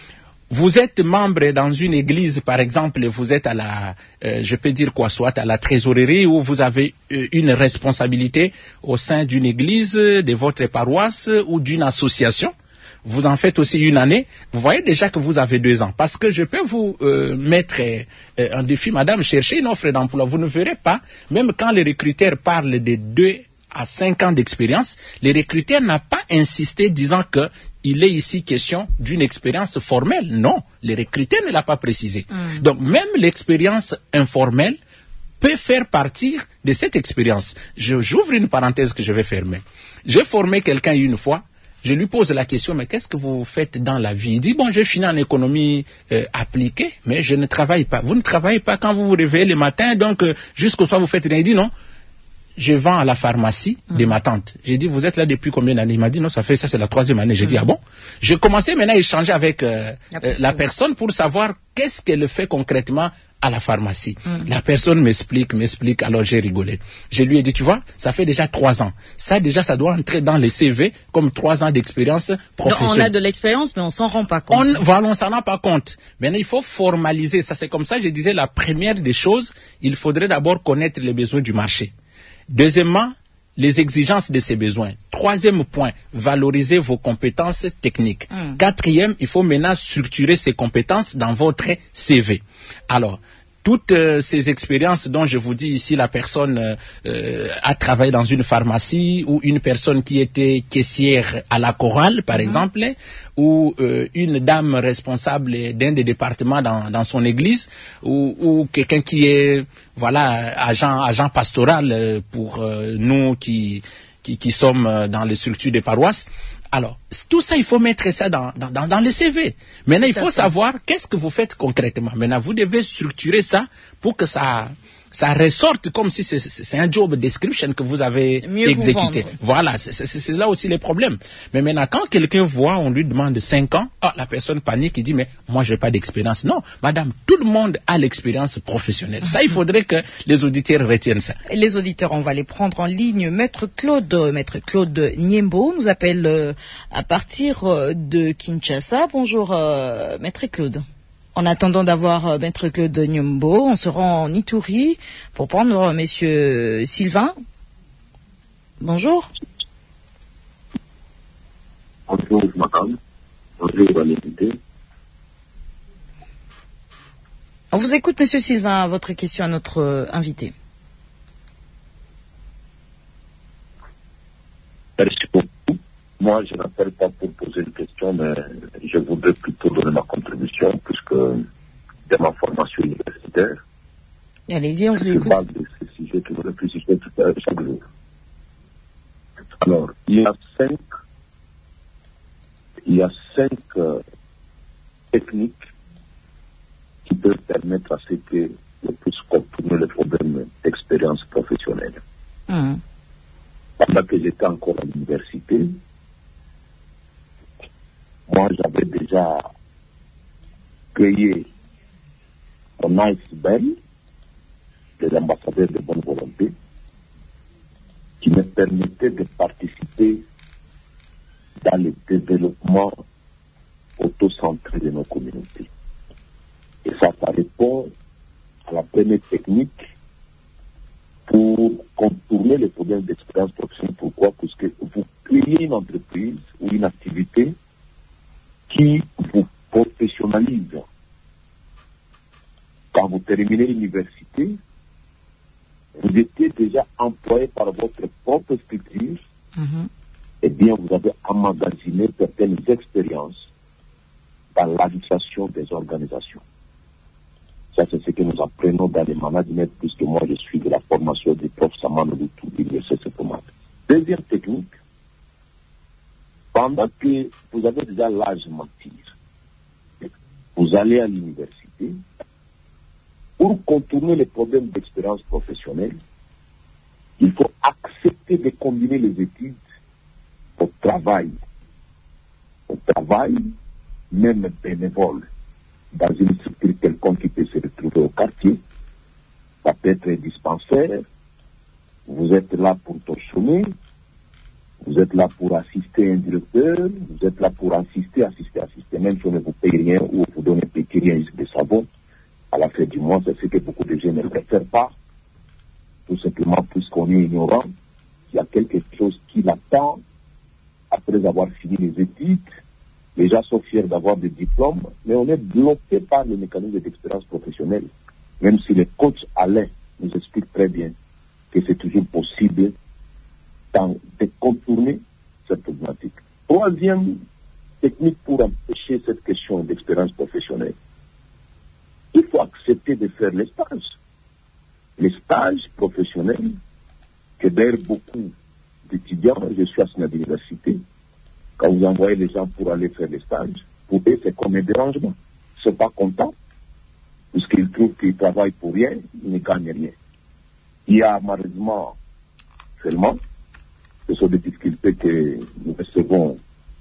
vous êtes membre dans une église, par exemple, vous êtes à la, euh, je peux dire quoi, soit à la trésorerie, où vous avez euh, une responsabilité au sein d'une église, de votre paroisse ou d'une association. Vous en faites aussi une année, vous voyez déjà que vous avez deux ans. Parce que je peux vous euh, mettre euh, un défi, madame, chercher une offre d'emploi. Vous ne verrez pas, même quand les recruteurs parlent de deux à cinq ans d'expérience, les recruteurs n'ont pas insisté disant qu'il est ici question d'une expérience formelle. Non, les recruteurs ne l'ont pas précisé. Mm. Donc même l'expérience informelle peut faire partir de cette expérience. Je, j'ouvre une parenthèse que je vais fermer. J'ai formé quelqu'un une fois. Je lui pose la question, mais qu'est-ce que vous faites dans la vie? Il dit, bon, j'ai fini en économie euh, appliquée, mais je ne travaille pas. Vous ne travaillez pas quand vous vous réveillez le matin, donc euh, jusqu'au soir vous faites rien. Il dit, non, je vends à la pharmacie de ma tante. J'ai dit, vous êtes là depuis combien d'années? Il m'a dit, non, ça fait ça, c'est la troisième année. J'ai mmh. dit, ah bon? Je commençais maintenant à échanger avec euh, la, euh, personne. la personne pour savoir qu'est-ce qu'elle fait concrètement à la pharmacie. Mm. La personne m'explique, m'explique, alors j'ai rigolé. Je lui ai dit, tu vois, ça fait déjà trois ans. Ça déjà, ça doit entrer dans les C V comme trois ans d'expérience professionnelle. Donc, on a de l'expérience, mais on s'en rend pas compte. On, voilà, on s'en rend pas compte. Maintenant, il faut formaliser ça. C'est comme ça, je disais, la première des choses, il faudrait d'abord connaître les besoins du marché. Deuxièmement, les exigences de ces besoins. Troisième point, valoriser vos compétences techniques. Mm. Quatrième, il faut maintenant structurer ces compétences dans votre C V. Alors, toutes euh, ces expériences dont je vous dis ici, la personne euh, a travaillé dans une pharmacie, ou une personne qui était caissière à la chorale, par mm-hmm. exemple, ou euh, une dame responsable d'un des départements dans, dans son église, ou, ou quelqu'un qui est voilà agent, agent pastoral pour euh, nous qui, qui, qui sommes dans les structures des paroisses. Alors, tout ça, il faut mettre ça dans, dans, dans le C V. Maintenant, il faut savoir qu'est-ce que vous faites concrètement. Maintenant, vous devez structurer ça pour que ça, ça ressorte comme si c'est, c'est un job description que vous avez Mieux exécuté. Vous voilà, c'est, c'est, c'est là aussi les problèmes. Mais maintenant, quand quelqu'un voit, on lui demande cinq ans, oh, la personne panique, il dit, mais moi, je n'ai pas d'expérience. Non, madame, tout le monde a l'expérience professionnelle. Ça, il faudrait que les auditeurs retiennent ça. Les auditeurs, on va les prendre en ligne. Maître Claude, Maître Claude Niembo nous appelle euh, à partir euh, de Kinshasa. Bonjour, euh, Maître Claude. En attendant d'avoir euh, Maître Claude Niembo, on se rend en Ituri pour prendre euh, Monsieur Sylvain. Bonjour. Bonjour, madame. Bonjour, l'invité. On vous écoute, Monsieur Sylvain, votre question à notre euh, invité. Merci beaucoup. Moi, je n'appelle pas pour poser une question, mais je voudrais plutôt donner ma contribution, puisque de ma formation universitaire, allez-y, on vous je écoute. parle de ce sujet que je réfléchis chaque jour. Alors, il y a cinq, il y a cinq euh, techniques qui peuvent permettre à ce que l'on puisse contourner le problème d'expérience professionnelle. Mmh. Pendant que j'étais encore à l'université, moi j'avais déjà créé un iceberg des ambassadeurs de bonne volonté qui me permettait de participer dans le développement auto-centré de nos communautés. Et ça, ça répond à la première technique pour contourner les problèmes d'expérience professionnelle. Pourquoi? Parce que vous créez une entreprise ou une activité qui vous professionnalise. Quand vous terminez l'université, vous étiez déjà employé par votre propre structure, mm-hmm. et bien vous avez emmagasiné certaines expériences dans l'administration des organisations. Ça, c'est ce que nous apprenons dans le management, puisque moi, je suis de la formation du prof Saman Lutu, de l'Université de Pomade. Deuxième technique, pendant que vous avez déjà l'âge mature, vous allez à l'université, pour contourner les problèmes d'expérience professionnelle, il faut accepter de combiner les études au travail. Au travail, même bénévole, dans une structure quelconque qui peut se retrouver au quartier. Ça peut être un dispensaire. Vous êtes là pour torchonner. Vous êtes là pour assister un directeur. Vous êtes là pour assister, assister, assister. Même si on ne vous paye rien ou vous donne un petit rien de savon, à la fin du mois, c'est ce que beaucoup de jeunes ne préfèrent pas. Tout simplement puisqu'on est ignorant. Il y a quelque chose qui l'attend après avoir fini les études. Les gens sont fiers d'avoir des diplômes, mais on est bloqué par le mécanisme d'expérience professionnelle. Même si le coach Alain nous explique très bien que c'est toujours possible de contourner cette problématique. Troisième technique pour empêcher cette question d'expérience professionnelle, il faut accepter de faire les stages. Les stages professionnels, que d'ailleurs beaucoup d'étudiants, je suis à l'université, quand vous envoyez les gens pour aller faire les stages, pour eux, c'est comme un dérangement. Ils ne sont pas contents, puisqu'ils trouvent qu'ils travaillent pour rien, ils ne gagnent rien. Il y a malheureusement seulement, ce sont des difficultés que nous recevons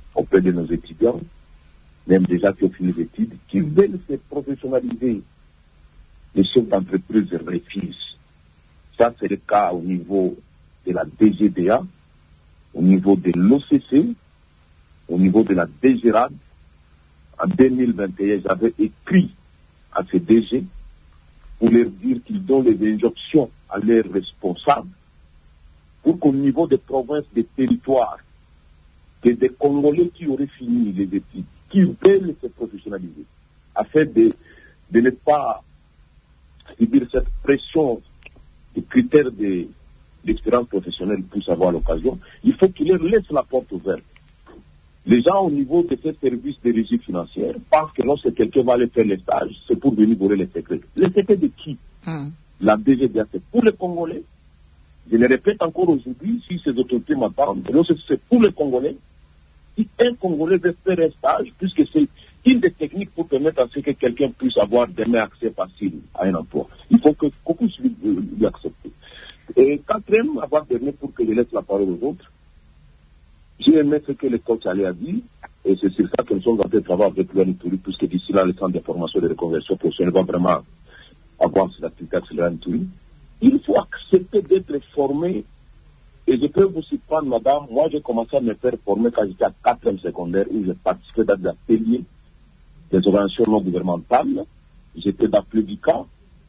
auprès de nos étudiants, même déjà qui ont fini les études, qui veulent se professionnaliser. Les chefs d'entreprise refusent. Ça, c'est le cas au niveau de la D G D A, au niveau de l'O C C, au niveau de la D G R A D. En deux mille vingt et un, j'avais écrit à ces D G pour leur dire qu'ils donnent les injonctions à leurs responsables pour qu'au niveau des provinces, des territoires, que des Congolais qui auraient fini les études, qui veulent se professionnaliser, afin de, de ne pas subir cette pression des critères de, d'expérience professionnelle pour avoir l'occasion, il faut qu'ils leur laissent la porte ouverte. Les gens au niveau de ces services de régie financière pensent que lorsque quelqu'un va aller faire les stages, c'est pour venir voler les secrets. Les secrets de qui? mm. La D G D A, c'est pour les Congolais. Je le répète encore aujourd'hui, si ces autorités m'entendent, c'est pour les Congolais. Si un Congolais veut faire un stage, puisque c'est une des techniques pour permettre à ce que quelqu'un puisse avoir demain accès facile à un emploi, il faut que beaucoup lui acceptent. Et quatrième, avant de dernier, pour que je laisse la parole aux autres, j'ai aimé ce que le coach allait a dit, et c'est sur ça que nous sommes en train de travailler avec l'Anitouri, puisque d'ici là, le centre de formation et de reconversion professionnelle va vraiment avoir cette activité accélérée à l'Anitouri. Il faut accepter d'être formé. Et je peux vous surprendre, madame, moi j'ai commencé à me faire former quand j'étais à quatrième secondaire, où j'ai participé dans des ateliers, des organisations non gouvernementales. J'étais dans Pleudica,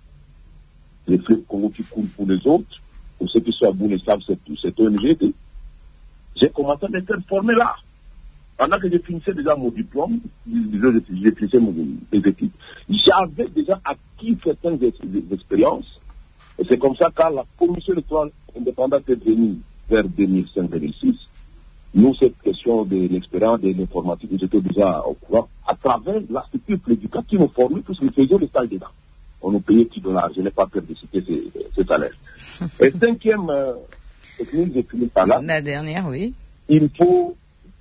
les fleuves Congo qui coulent pour les autres. Pour ceux qui sont à bout, les savent, c'est O N G. J'ai commencé à me faire former là. Pendant que je finissais déjà mon diplôme, je finissais mes études, j'avais déjà acquis certaines expériences. Et c'est comme ça que la commission électorale indépendante est venue vers deux mille cinq deux mille six. Nous, cette question de l'expérience, de l'informatique, nous étions déjà au courant à travers la structure prédicale qui nous formait, puisque nous faisions le stage dedans. On nous payait dix dollars. Je n'ai pas peur de citer ces, ces salaires. Et cinquième euh, technique, j'ai fini par là. La dernière, oui. Il faut,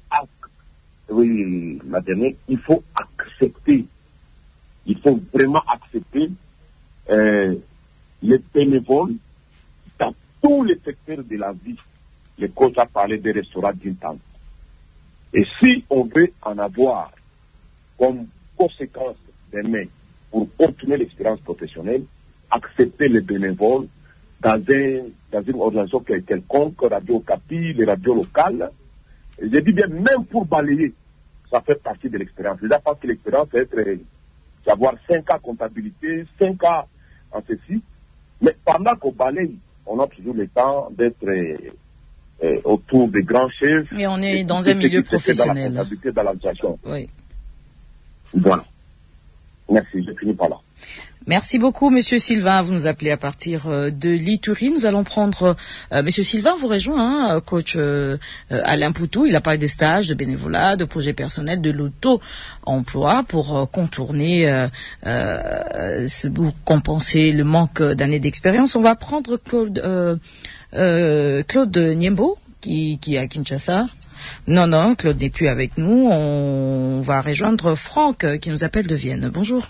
oui, la dernière, il faut accepter, il faut vraiment accepter euh, les bénévoles dans tous les secteurs de la vie. Le coach a parlé des restaurants d'une tente. Et si on veut en avoir comme conséquence demain pour continuer l'expérience professionnelle, accepter les bénévoles dans, un, dans une organisation quelconque, Radio Okapi, les radios locales. Et je dis bien, même pour balayer, ça fait partie de l'expérience. Je pense que l'expérience, c'est être, savoir cinq ans comptabilité, cinq ans en ceci. Mais pendant qu'on balaye, on a toujours le temps d'être euh, autour des grands chefs. Mais on est dans un milieu professionnel. Dans la comptabilité, dans l'administration. Oui. Voilà. Merci, je finis par là. Merci beaucoup, Monsieur Sylvain. Vous nous appelez à partir euh, de l'Ituri. Nous allons prendre euh, Monsieur Sylvain vous rejoint, hein, coach euh, euh, Alain Poutou. Il a parlé de stages, de bénévolat, de projets personnels, de l'auto-emploi pour euh, contourner, euh, euh, pour compenser le manque d'années d'expérience. On va prendre Claude, euh, euh, Claude Niembo qui, qui est à Kinshasa. Non, non, Claude n'est plus avec nous. On va rejoindre Franck qui nous appelle de Vienne. Bonjour.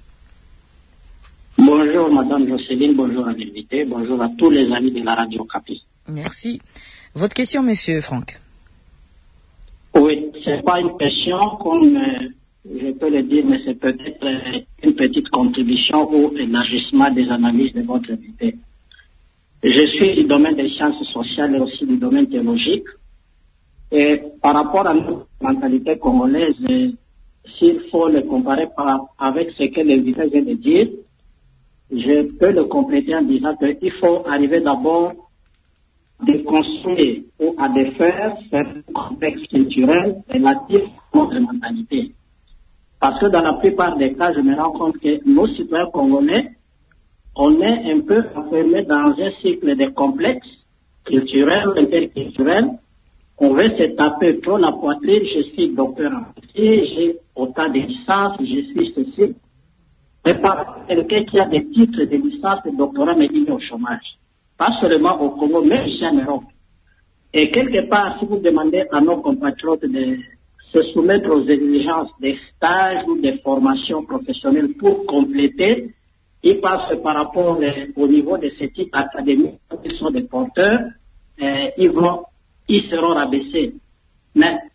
Bonjour Madame Jocelyne, bonjour à l'invité, bonjour à tous les amis de la radio Okapi. Merci. Votre question, Monsieur Franck? Oui, c'est pas une question comme euh, je peux le dire, mais c'est peut-être euh, une petite contribution au élargissement des analyses de votre invité. Je suis du domaine des sciences sociales et aussi du domaine théologique. Et par rapport à notre mentalité congolaise, euh, s'il faut le comparer par, avec ce que l'invité vient de dire, je peux le compléter en disant qu'il faut arriver d'abord à déconstruire ou à défaire certains contextes culturels relatifs à notre mentalité. Parce que dans la plupart des cas, je me rends compte que nos citoyens congolais, on est un peu enfermés dans un cycle de complexes culturels, interculturels. On veut se taper trop la poitrine, je suis docteur en médecine, j'ai autant de licences, je suis ceci. Mais par quelqu'un qui a des titres de licence de doctorat, mais il est au chômage. Pas seulement au Congo, mais ici en Europe. Et quelque part, si vous demandez à nos compatriotes de se soumettre aux exigences des stages ou des formations professionnelles pour compléter, ils pensent que par rapport au niveau de ces types académiques, ils sont des porteurs, euh, ils vont, ils seront rabaissés. Mais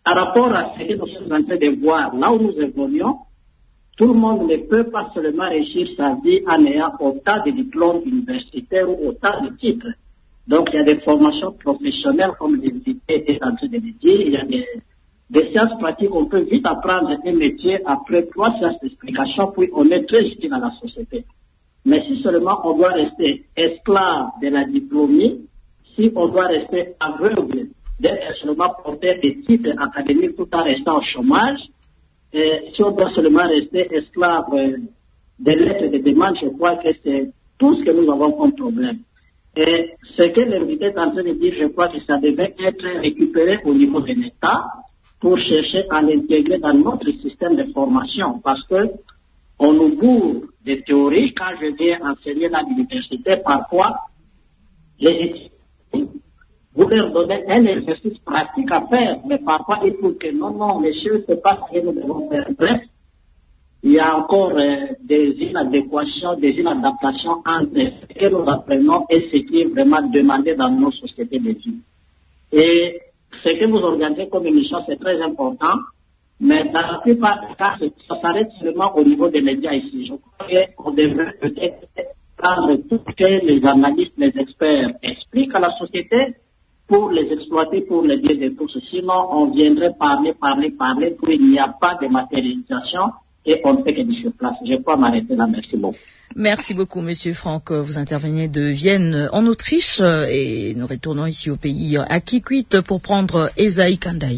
par rapport à ce que nous sommes en train de voir, là où nous évoluons, tout le monde ne peut pas seulement réussir sa vie en ayant autant de diplômes universitaires ou autant de titres. Donc, il y a des formations professionnelles, comme l'invité est en train de le dire. Il y a des, des sciences pratiques. On peut vite apprendre un métier après trois séances d'explication, puis on est très utile à la société. Mais si seulement on doit rester esclave de la diplômie, si on doit rester aveugle d'être seulement porteur des titres académiques tout en restant au chômage, et si on doit seulement rester esclave des lettres de demande, je crois que c'est tout ce que nous avons comme problème. Et ce que l'invité est en train de dire, je crois que ça devait être récupéré au niveau de l'État pour chercher à l'intégrer dans notre système de formation. Parce que on nous bourre de théories. Quand je viens enseigner à l'université, parfois, les étudiants, vous leur donnez un exercice pratique à faire, mais parfois ils trouvent que non, non, messieurs, c'est pas ce que nous devons faire. Bref, il y a encore euh, des inadéquations, des inadaptations entre ce que nous apprenons et ce qui est vraiment demandé dans nos sociétés de vie. Et ce que vous organisez comme émission, c'est très important, mais dans la plupart des cas, ça s'arrête seulement au niveau des médias ici. Je crois qu'on devrait peut-être prendre tout ce que les analystes, les experts expliquent à la société pour les exploiter, pour les dire de tous. Sinon, on viendrait parler, parler, parler, puis il n'y a pas de matérialisation et on ne fait que du sur place. Je peux m'arrêter là. Merci beaucoup. Merci beaucoup, Monsieur Franck. Vous intervenez de Vienne en Autriche et nous retournons ici au pays à Kikwit pour prendre Esaïe Kandai.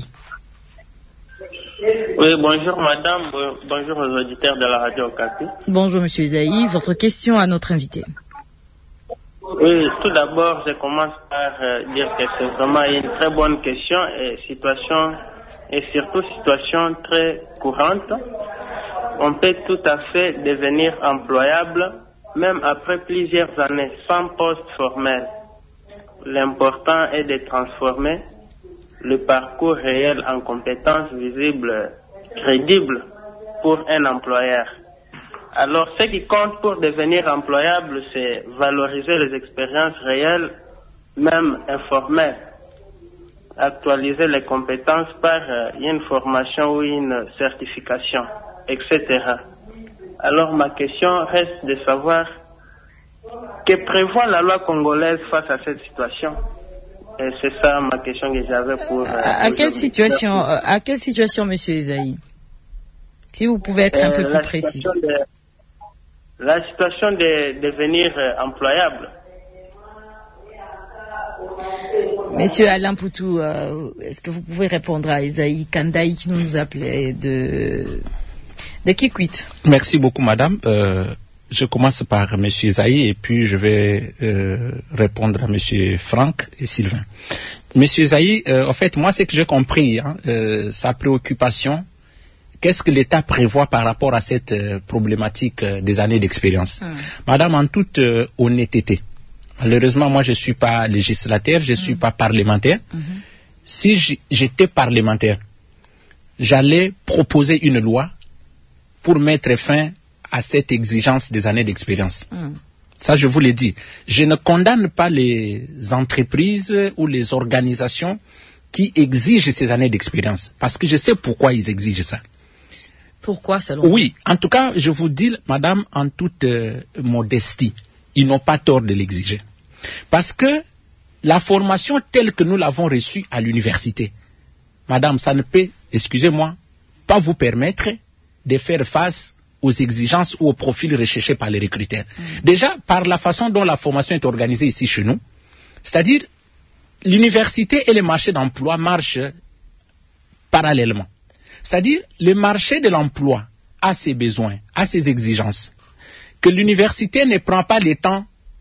Oui, bonjour madame, bonjour aux auditeurs de la radio Okapi. Bonjour monsieur Esaïe, votre question à notre invité. Oui, tout d'abord, je commence par euh, dire que c'est vraiment une très bonne question et situation, et surtout situation très courante. On peut tout à fait devenir employable, même après plusieurs années, sans poste formel. L'important est de transformer le parcours réel en compétences visibles, crédibles pour un employeur. Alors, ce qui compte pour devenir employable, c'est valoriser les expériences réelles, même informelles. Actualiser les compétences par une formation ou une certification, et cetera. Alors, ma question reste de savoir que prévoit la loi congolaise face à cette situation. Et c'est ça ma question que j'avais pour... Euh, à, à quelle situation, à quelle situation, monsieur Esaïe? Si vous pouvez être un euh, peu plus précis. De, la situation de devenir euh, employable. Monsieur Alain Poutou, euh, est-ce que vous pouvez répondre à Esaïe Kandai qui nous appelait de, de Kikwit? Merci beaucoup, madame. Euh, je commence par M. Esaïe et puis je vais euh, répondre à M. Franck et Sylvain. M. Esaïe, euh, en fait, moi, ce que j'ai compris, hein, euh, sa préoccupation, qu'est-ce que l'État prévoit par rapport à cette euh, problématique euh, des années d'expérience? Hum. Madame, en toute euh, honnêteté, malheureusement, moi, je ne suis pas législateur, je ne suis hum. pas parlementaire. Hum. Si j'étais parlementaire, j'allais proposer une loi pour mettre fin à cette exigence des années d'expérience. Hum. Ça, je vous l'ai dit. Je ne condamne pas les entreprises ou les organisations qui exigent ces années d'expérience, parce que je sais pourquoi ils exigent ça. Pourquoi, selon vous? Oui, en tout cas, je vous dis, madame, en toute euh, modestie, ils n'ont pas tort de l'exiger. Parce que la formation telle que nous l'avons reçue à l'université, madame, ça ne peut, excusez-moi, pas vous permettre de faire face aux exigences ou aux profils recherchés par les recruteurs. Mmh. Déjà, par la façon dont la formation est organisée ici chez nous, c'est-à-dire l'université et le marché d'emploi marchent parallèlement. C'est-à-dire le marché de l'emploi a ses besoins, a ses exigences, que l'université ne prend pas le temps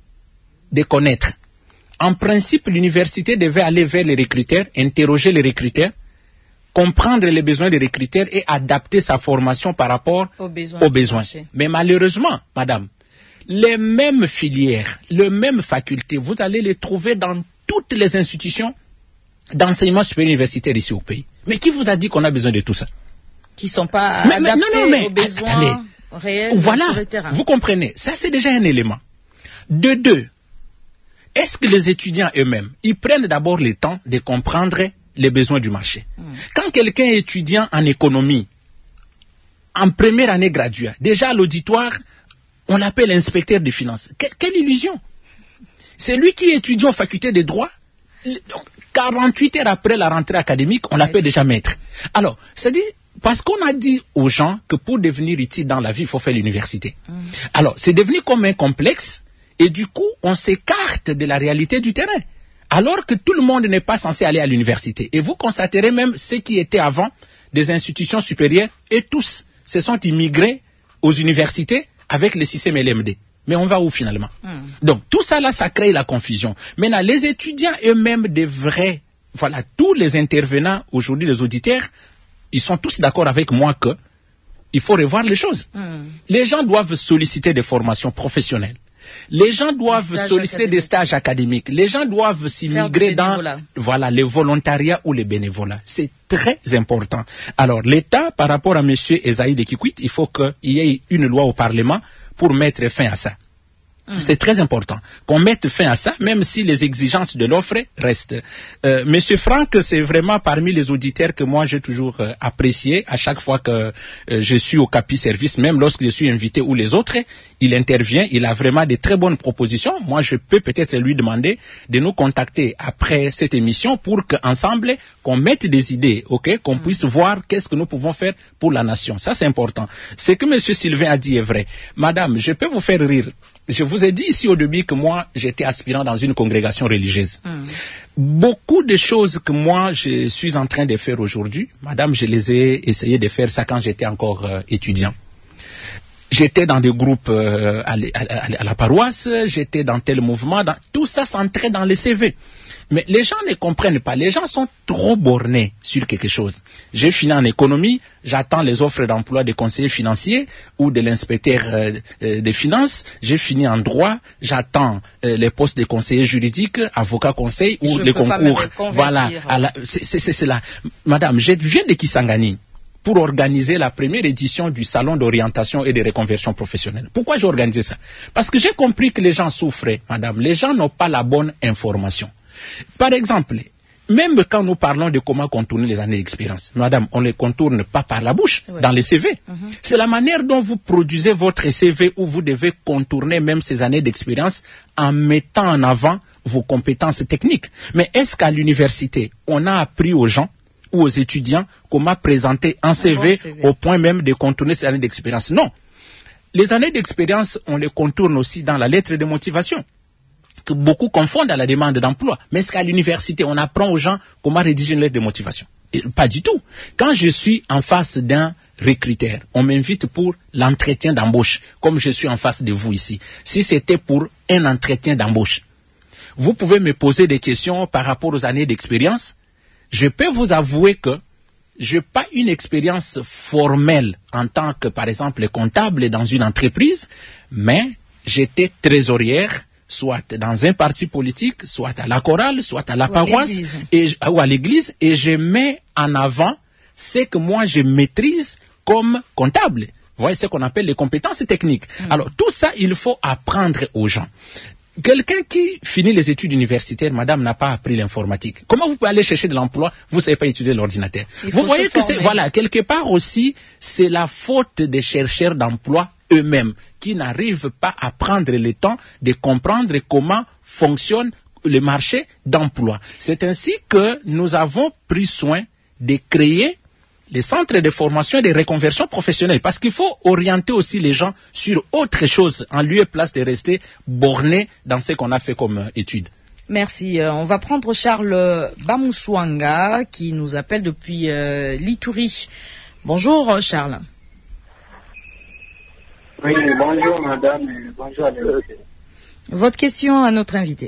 de connaître. En principe, l'université devait aller vers les recruteurs, interroger les recruteurs, comprendre les besoins des recruteurs et adapter sa formation par rapport aux besoins. Aux besoins. Mais malheureusement, madame, les mêmes filières, les mêmes facultés, vous allez les trouver dans toutes les institutions d'enseignement supérieur universitaire ici au pays. Mais qui vous a dit qu'on a besoin de tout ça? Qui ne sont pas mais, adaptés mais, non, non, mais, aux besoins attendez, réels voilà, sur le terrain. Vous comprenez, ça c'est déjà un élément. De deux, est-ce que les étudiants eux-mêmes, ils prennent d'abord le temps de comprendre les besoins du marché. Mmh. Quand quelqu'un est étudiant en économie, en première année graduée, déjà à l'auditoire, on l'appelle inspecteur des finances. Que, quelle illusion! C'est lui qui est étudiant aux facultés de droit. quarante-huit heures après la rentrée académique, on l'appelle déjà maître. Alors, c'est-à-dire, parce qu'on a dit aux gens que pour devenir utile dans la vie, il faut faire l'université. Mmh. Alors, c'est devenu comme un complexe, et du coup, on s'écarte de la réalité du terrain. Alors que tout le monde n'est pas censé aller à l'université. Et vous constaterez même ceux qui étaient avant des institutions supérieures, et tous se sont immigrés aux universités avec le système L M D. Mais on va où finalement? mmh. Donc tout ça là, ça crée la confusion. Maintenant, les étudiants eux-mêmes devraient, voilà, tous les intervenants aujourd'hui, les auditeurs, ils sont tous d'accord avec moi que il faut revoir les choses. mmh. Les gens doivent solliciter des formations professionnelles. Les gens doivent solliciter académiques. des stages académiques. Les gens doivent s'immigrer dans voilà, les volontariats ou les bénévolats. C'est très important. Alors, l'État, par rapport à M. Esaïe de Kikwit, il faut qu'il y ait une loi au Parlement pour mettre fin à ça. Mmh. C'est très important qu'on mette fin à ça, même si les exigences de l'offre restent. Euh, Monsieur Franck, c'est vraiment parmi les auditeurs que moi j'ai toujours euh, apprécié à chaque fois que euh, je suis au Capi Service, même lorsque je suis invité ou les autres, il intervient, il a vraiment de très bonnes propositions. Moi, je peux peut-être lui demander de nous contacter après cette émission pour qu'ensemble, qu'on mette des idées, ok, qu'on mmh. puisse voir qu'est-ce que nous pouvons faire pour la nation. Ça, c'est important. Ce que Monsieur Sylvain a dit est vrai. Madame, je peux vous faire rire. Je vous ai dit ici au début que moi, j'étais aspirant dans une congrégation religieuse. Mmh. Beaucoup de choses que moi, je suis en train de faire aujourd'hui, madame, je les ai essayé de faire ça quand j'étais encore euh, étudiant. J'étais dans des groupes euh, à, à, à la paroisse, j'étais dans tel mouvement, dans, tout ça s'entrait dans les C V. Mais les gens ne comprennent pas, les gens sont trop bornés sur quelque chose. J'ai fini en économie, j'attends les offres d'emploi des conseillers financiers ou de l'inspecteur euh, euh, des finances. J'ai fini en droit, j'attends euh, les postes de conseillers juridiques, avocat conseil ou je les concours. Voilà, c'est cela. Madame, je viens de Kisangani pour organiser la première édition du salon d'orientation et de reconversion professionnelle. Pourquoi j'ai organisé ça? Parce que j'ai compris que les gens souffraient, madame. Les gens n'ont pas la bonne information. Par exemple, même quand nous parlons de comment contourner les années d'expérience, madame, on ne les contourne pas par la bouche, oui. dans les C V. Mm-hmm. C'est la manière dont vous produisez votre C V où vous devez contourner même ces années d'expérience en mettant en avant vos compétences techniques. Mais est-ce qu'à l'université, on a appris aux gens ou aux étudiants comment présenter un C V, bon C V au point même de contourner ces années d'expérience? Non. Les années d'expérience, on les contourne aussi dans la lettre de motivation, que beaucoup confondent à la demande d'emploi. Mais est-ce qu'à l'université, on apprend aux gens comment rédiger une lettre de motivation? Et pas du tout. Quand je suis en face d'un recruteur, on m'invite pour l'entretien d'embauche, comme je suis en face de vous ici. Si c'était pour un entretien d'embauche, vous pouvez me poser des questions par rapport aux années d'expérience. Je peux vous avouer que je n'ai pas une expérience formelle en tant que, par exemple, comptable dans une entreprise, mais j'étais trésorière, soit dans un parti politique, soit à la chorale, soit à la ou paroisse, à et, ou à l'église, et je mets en avant ce que moi je maîtrise comme comptable. Vous voyez ce qu'on appelle les compétences techniques. Mmh. Alors, tout ça, il faut apprendre aux gens. Quelqu'un qui finit les études universitaires, madame, n'a pas appris l'informatique. Comment vous pouvez aller chercher de l'emploi? Vous ne savez pas utiliser l'ordinateur. Vous voyez que c'est, voilà, quelque part aussi, c'est la faute des chercheurs d'emploi eux-mêmes qui n'arrivent pas à prendre le temps de comprendre comment fonctionne le marché d'emploi. C'est ainsi que nous avons pris soin de créer les centres de formation et de reconversion professionnelle, parce qu'il faut orienter aussi les gens sur autre chose en lieu et place de rester bornés dans ce qu'on a fait comme euh, étude. Merci. Euh, on va prendre Charles Bamouswanga qui nous appelle depuis euh, l'Ituri. Bonjour Charles. Oui, bonjour madame, bonjour à tous. Votre question à notre invité.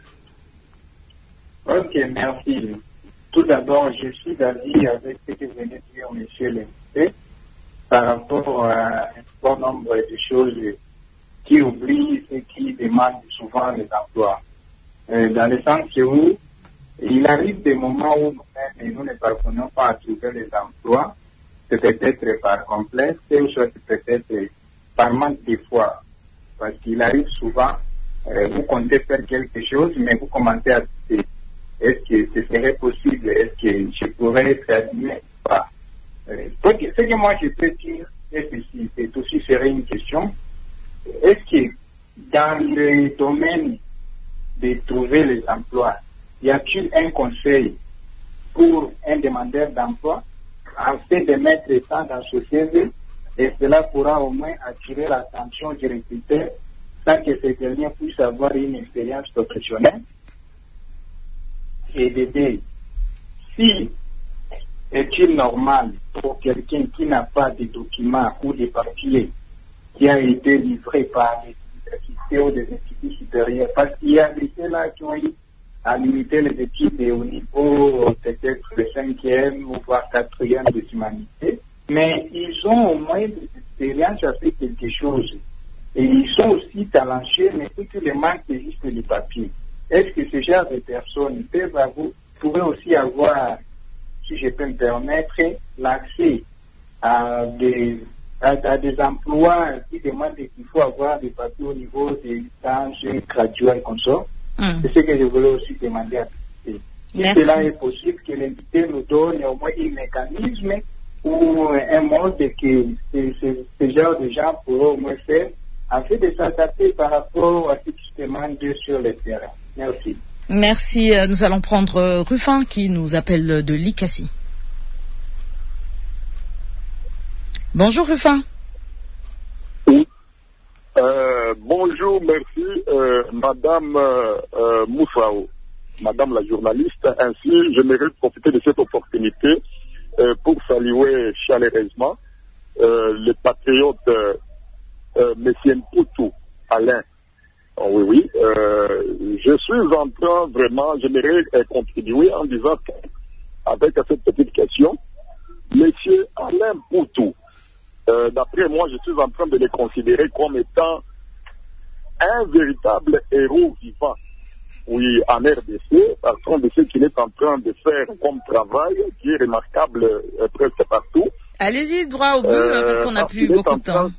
Ok, merci. Tout d'abord, je suis d'avis avec ce que venait de dire monsieur l'invité par rapport à un bon nombre de choses qui oublient et qui demandent souvent les emplois. Euh, dans le sens où il arrive des moments où nous-mêmes nous ne parvenons pas à trouver les emplois, c'est peut-être par complexe ou soit peut-être par manque de foi. Parce qu'il arrive souvent, euh, vous comptez faire quelque chose, mais vous commencez à citer. est-ce que ce serait possible? Est-ce que je pourrais être admis ou pas? euh, Ce que moi je peux dire, c'est ceci, c'est aussi serait une question. Est-ce que dans le domaine de trouver les emplois, y a-t-il un conseil pour un demandeur d'emploi afin de mettre ça dans ce C V, et cela pourra au moins attirer l'attention du recruteur sans que ce dernier puisse avoir une expérience professionnelle? Et de deux, si est-il normal pour quelqu'un qui n'a pas de documents ou de papiers qui a été livré par les universités ou des instituts supérieurs, parce qu'il y a des là qui ont eu à limiter les études au niveau peut-être le cinquième ou voire quatrième des humanités, mais ils ont au moins des expériences à faire quelque chose. Et ils sont aussi talentueux, mais tout le manque c'est juste du papier. Est-ce que ce genre de personnes peuvent avoir, pourraient aussi avoir, si je peux me permettre, l'accès à des, à, à des emplois qui demandent qu'il faut avoir des papiers au niveau des licences graduées comme ça? Mm. C'est ce que je voulais aussi demander à l'invité. Si cela est possible, que l'invité nous donne au moins un mécanisme ou un mode que ce, ce, ce genre de gens pourront au moins faire afin de s'adapter par rapport à ce qui se demande sur le terrain. Merci. Merci. Nous allons prendre Rufin qui nous appelle de l'Icassi. Bonjour Rufin. Oui. Euh, bonjour, merci, euh, Madame euh, Moussao, Madame la journaliste. Ainsi, j'aimerais profiter de cette opportunité euh, pour saluer chaleureusement euh, le patriote euh, euh, Monsieur Mpoutou, Alain. Oh, oui, oui. Euh, je suis en train vraiment, j'aimerais euh, contribuer en disant avec cette petite question, Monsieur Alain Mpoutou. Euh, d'après moi, je suis en train de les considérer comme étant un véritable héros vivant. Oui, en R D C, par contre de ce qu'il est en train de faire comme travail, qui est remarquable euh, presque partout. Allez-y, droit au but, euh, parce qu'on n'a plus beaucoup de temps.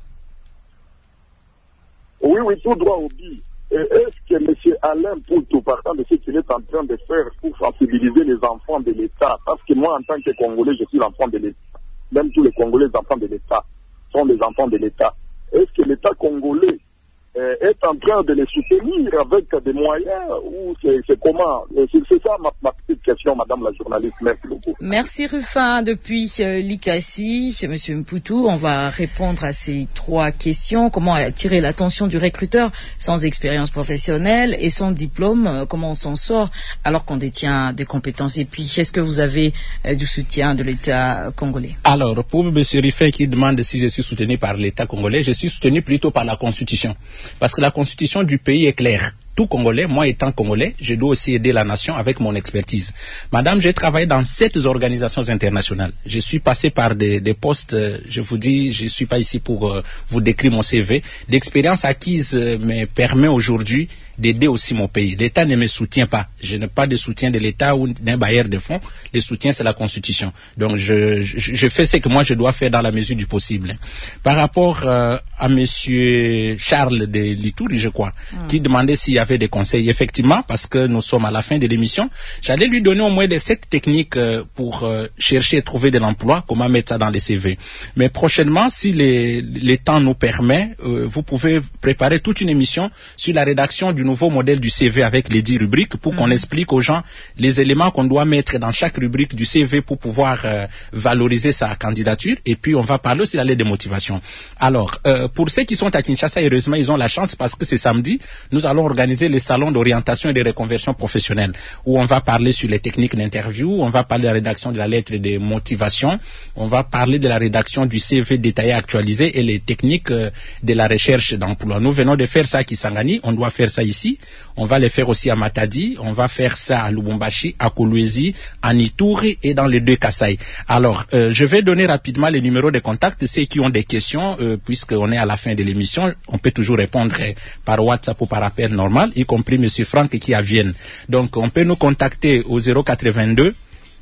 Oui, oui, tout droit au but. Est-ce que M. Alain Mpoutou, partant de ce qu'il est en train de faire pour sensibiliser les enfants de l'État, parce que moi, en tant que Congolais, je suis l'enfant de l'État, même tous les Congolais, les enfants de l'État, sont des enfants de l'État. Est-ce que l'État congolais euh, est en train de les soutenir avec des moyens ou c'est, c'est comment? C'est, c'est ça ma, ma petite question, Madame la journaliste. Merci beaucoup. Merci Rufin. Depuis euh, l'Icassi, chez M. Mpoutou, on va répondre à ces trois questions. Comment attirer l'attention du recruteur sans expérience professionnelle et sans diplôme? euh, Comment on s'en sort alors qu'on détient des compétences? Et puis, est-ce que vous avez euh, du soutien de l'État congolais? Alors, pour M. Rufin qui demande si je suis soutenu par l'État congolais, je suis soutenu plutôt par la Constitution. Parce que la Constitution du pays est claire. Tout Congolais, moi étant Congolais, je dois aussi aider la nation avec mon expertise. Madame, j'ai travaillé dans sept organisations internationales. Je suis passé par des, des postes, je vous dis, je ne suis pas ici pour euh, vous décrire mon C V. L'expérience acquise euh, me permet aujourd'hui d'aider aussi mon pays. L'État ne me soutient pas. Je n'ai pas de soutien de l'État ou d'un bailleur de fonds. Le soutien, c'est la Constitution. Donc, je, je, je fais ce que moi, je dois faire dans la mesure du possible. Par rapport euh, à Monsieur Charles de Litouri, je crois, mmh. qui demandait s'il y avait des conseils. Effectivement, parce que nous sommes à la fin de l'émission, j'allais lui donner au moins des sept techniques euh, pour euh, chercher et trouver de l'emploi, comment mettre ça dans les C V. Mais prochainement, si les, les temps nous permet, euh, vous pouvez préparer toute une émission sur la rédaction du nouveau modèle du C V avec les dix rubriques pour mmh. qu'on explique aux gens les éléments qu'on doit mettre dans chaque rubrique du C V pour pouvoir euh, valoriser sa candidature. Et puis, on va parler aussi de la lettre de motivation. Alors, euh, pour ceux qui sont à Kinshasa, heureusement, ils ont la chance parce que c'est samedi, nous allons organiser les salons d'orientation et de reconversion professionnelle où on va parler sur les techniques d'interview, on va parler de la rédaction de la lettre de motivation, on va parler de la rédaction du C V détaillé actualisé et les techniques euh, de la recherche d'emploi. Nous venons de faire ça à Kisangani, on doit faire ça ici, on va le faire aussi à Matadi, on va faire ça à Lubumbashi, à Kolwezi, à Ituri et dans les deux Kasaï. Alors, euh, je vais donner rapidement les numéros de contact, ceux qui ont des questions, euh, puisqu'on est à la fin de l'émission, on peut toujours répondre euh, par WhatsApp ou par appel normal, y compris M. Franck qui est à Vienne. Donc, on peut nous contacter au zéro quatre-vingt-deux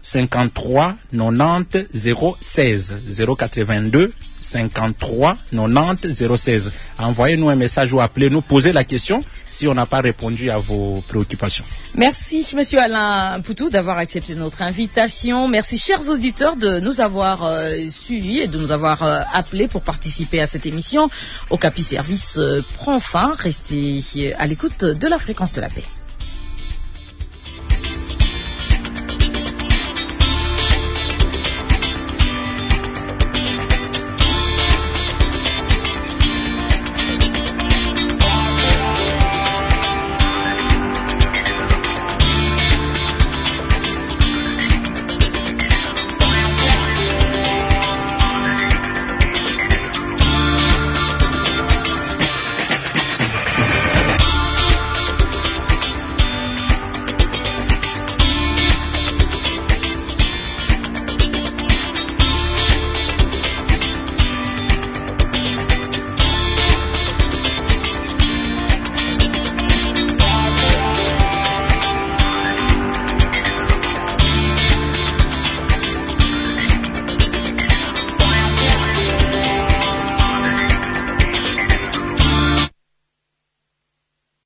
cinquante-trois quatre-vingt-deux zéro seize zéro quatre-vingt-deux cinquante-trois quatre-vingt-deux zéro seize. Envoyez-nous un message ou appelez-nous, posez la question si on n'a pas répondu à vos préoccupations. Merci Monsieur Alain Poutou d'avoir accepté notre invitation. Merci chers auditeurs de nous avoir euh, suivis et de nous avoir euh, appelés pour participer à cette émission. Okapi Service euh, prend fin. Restez à l'écoute de la fréquence de la paix.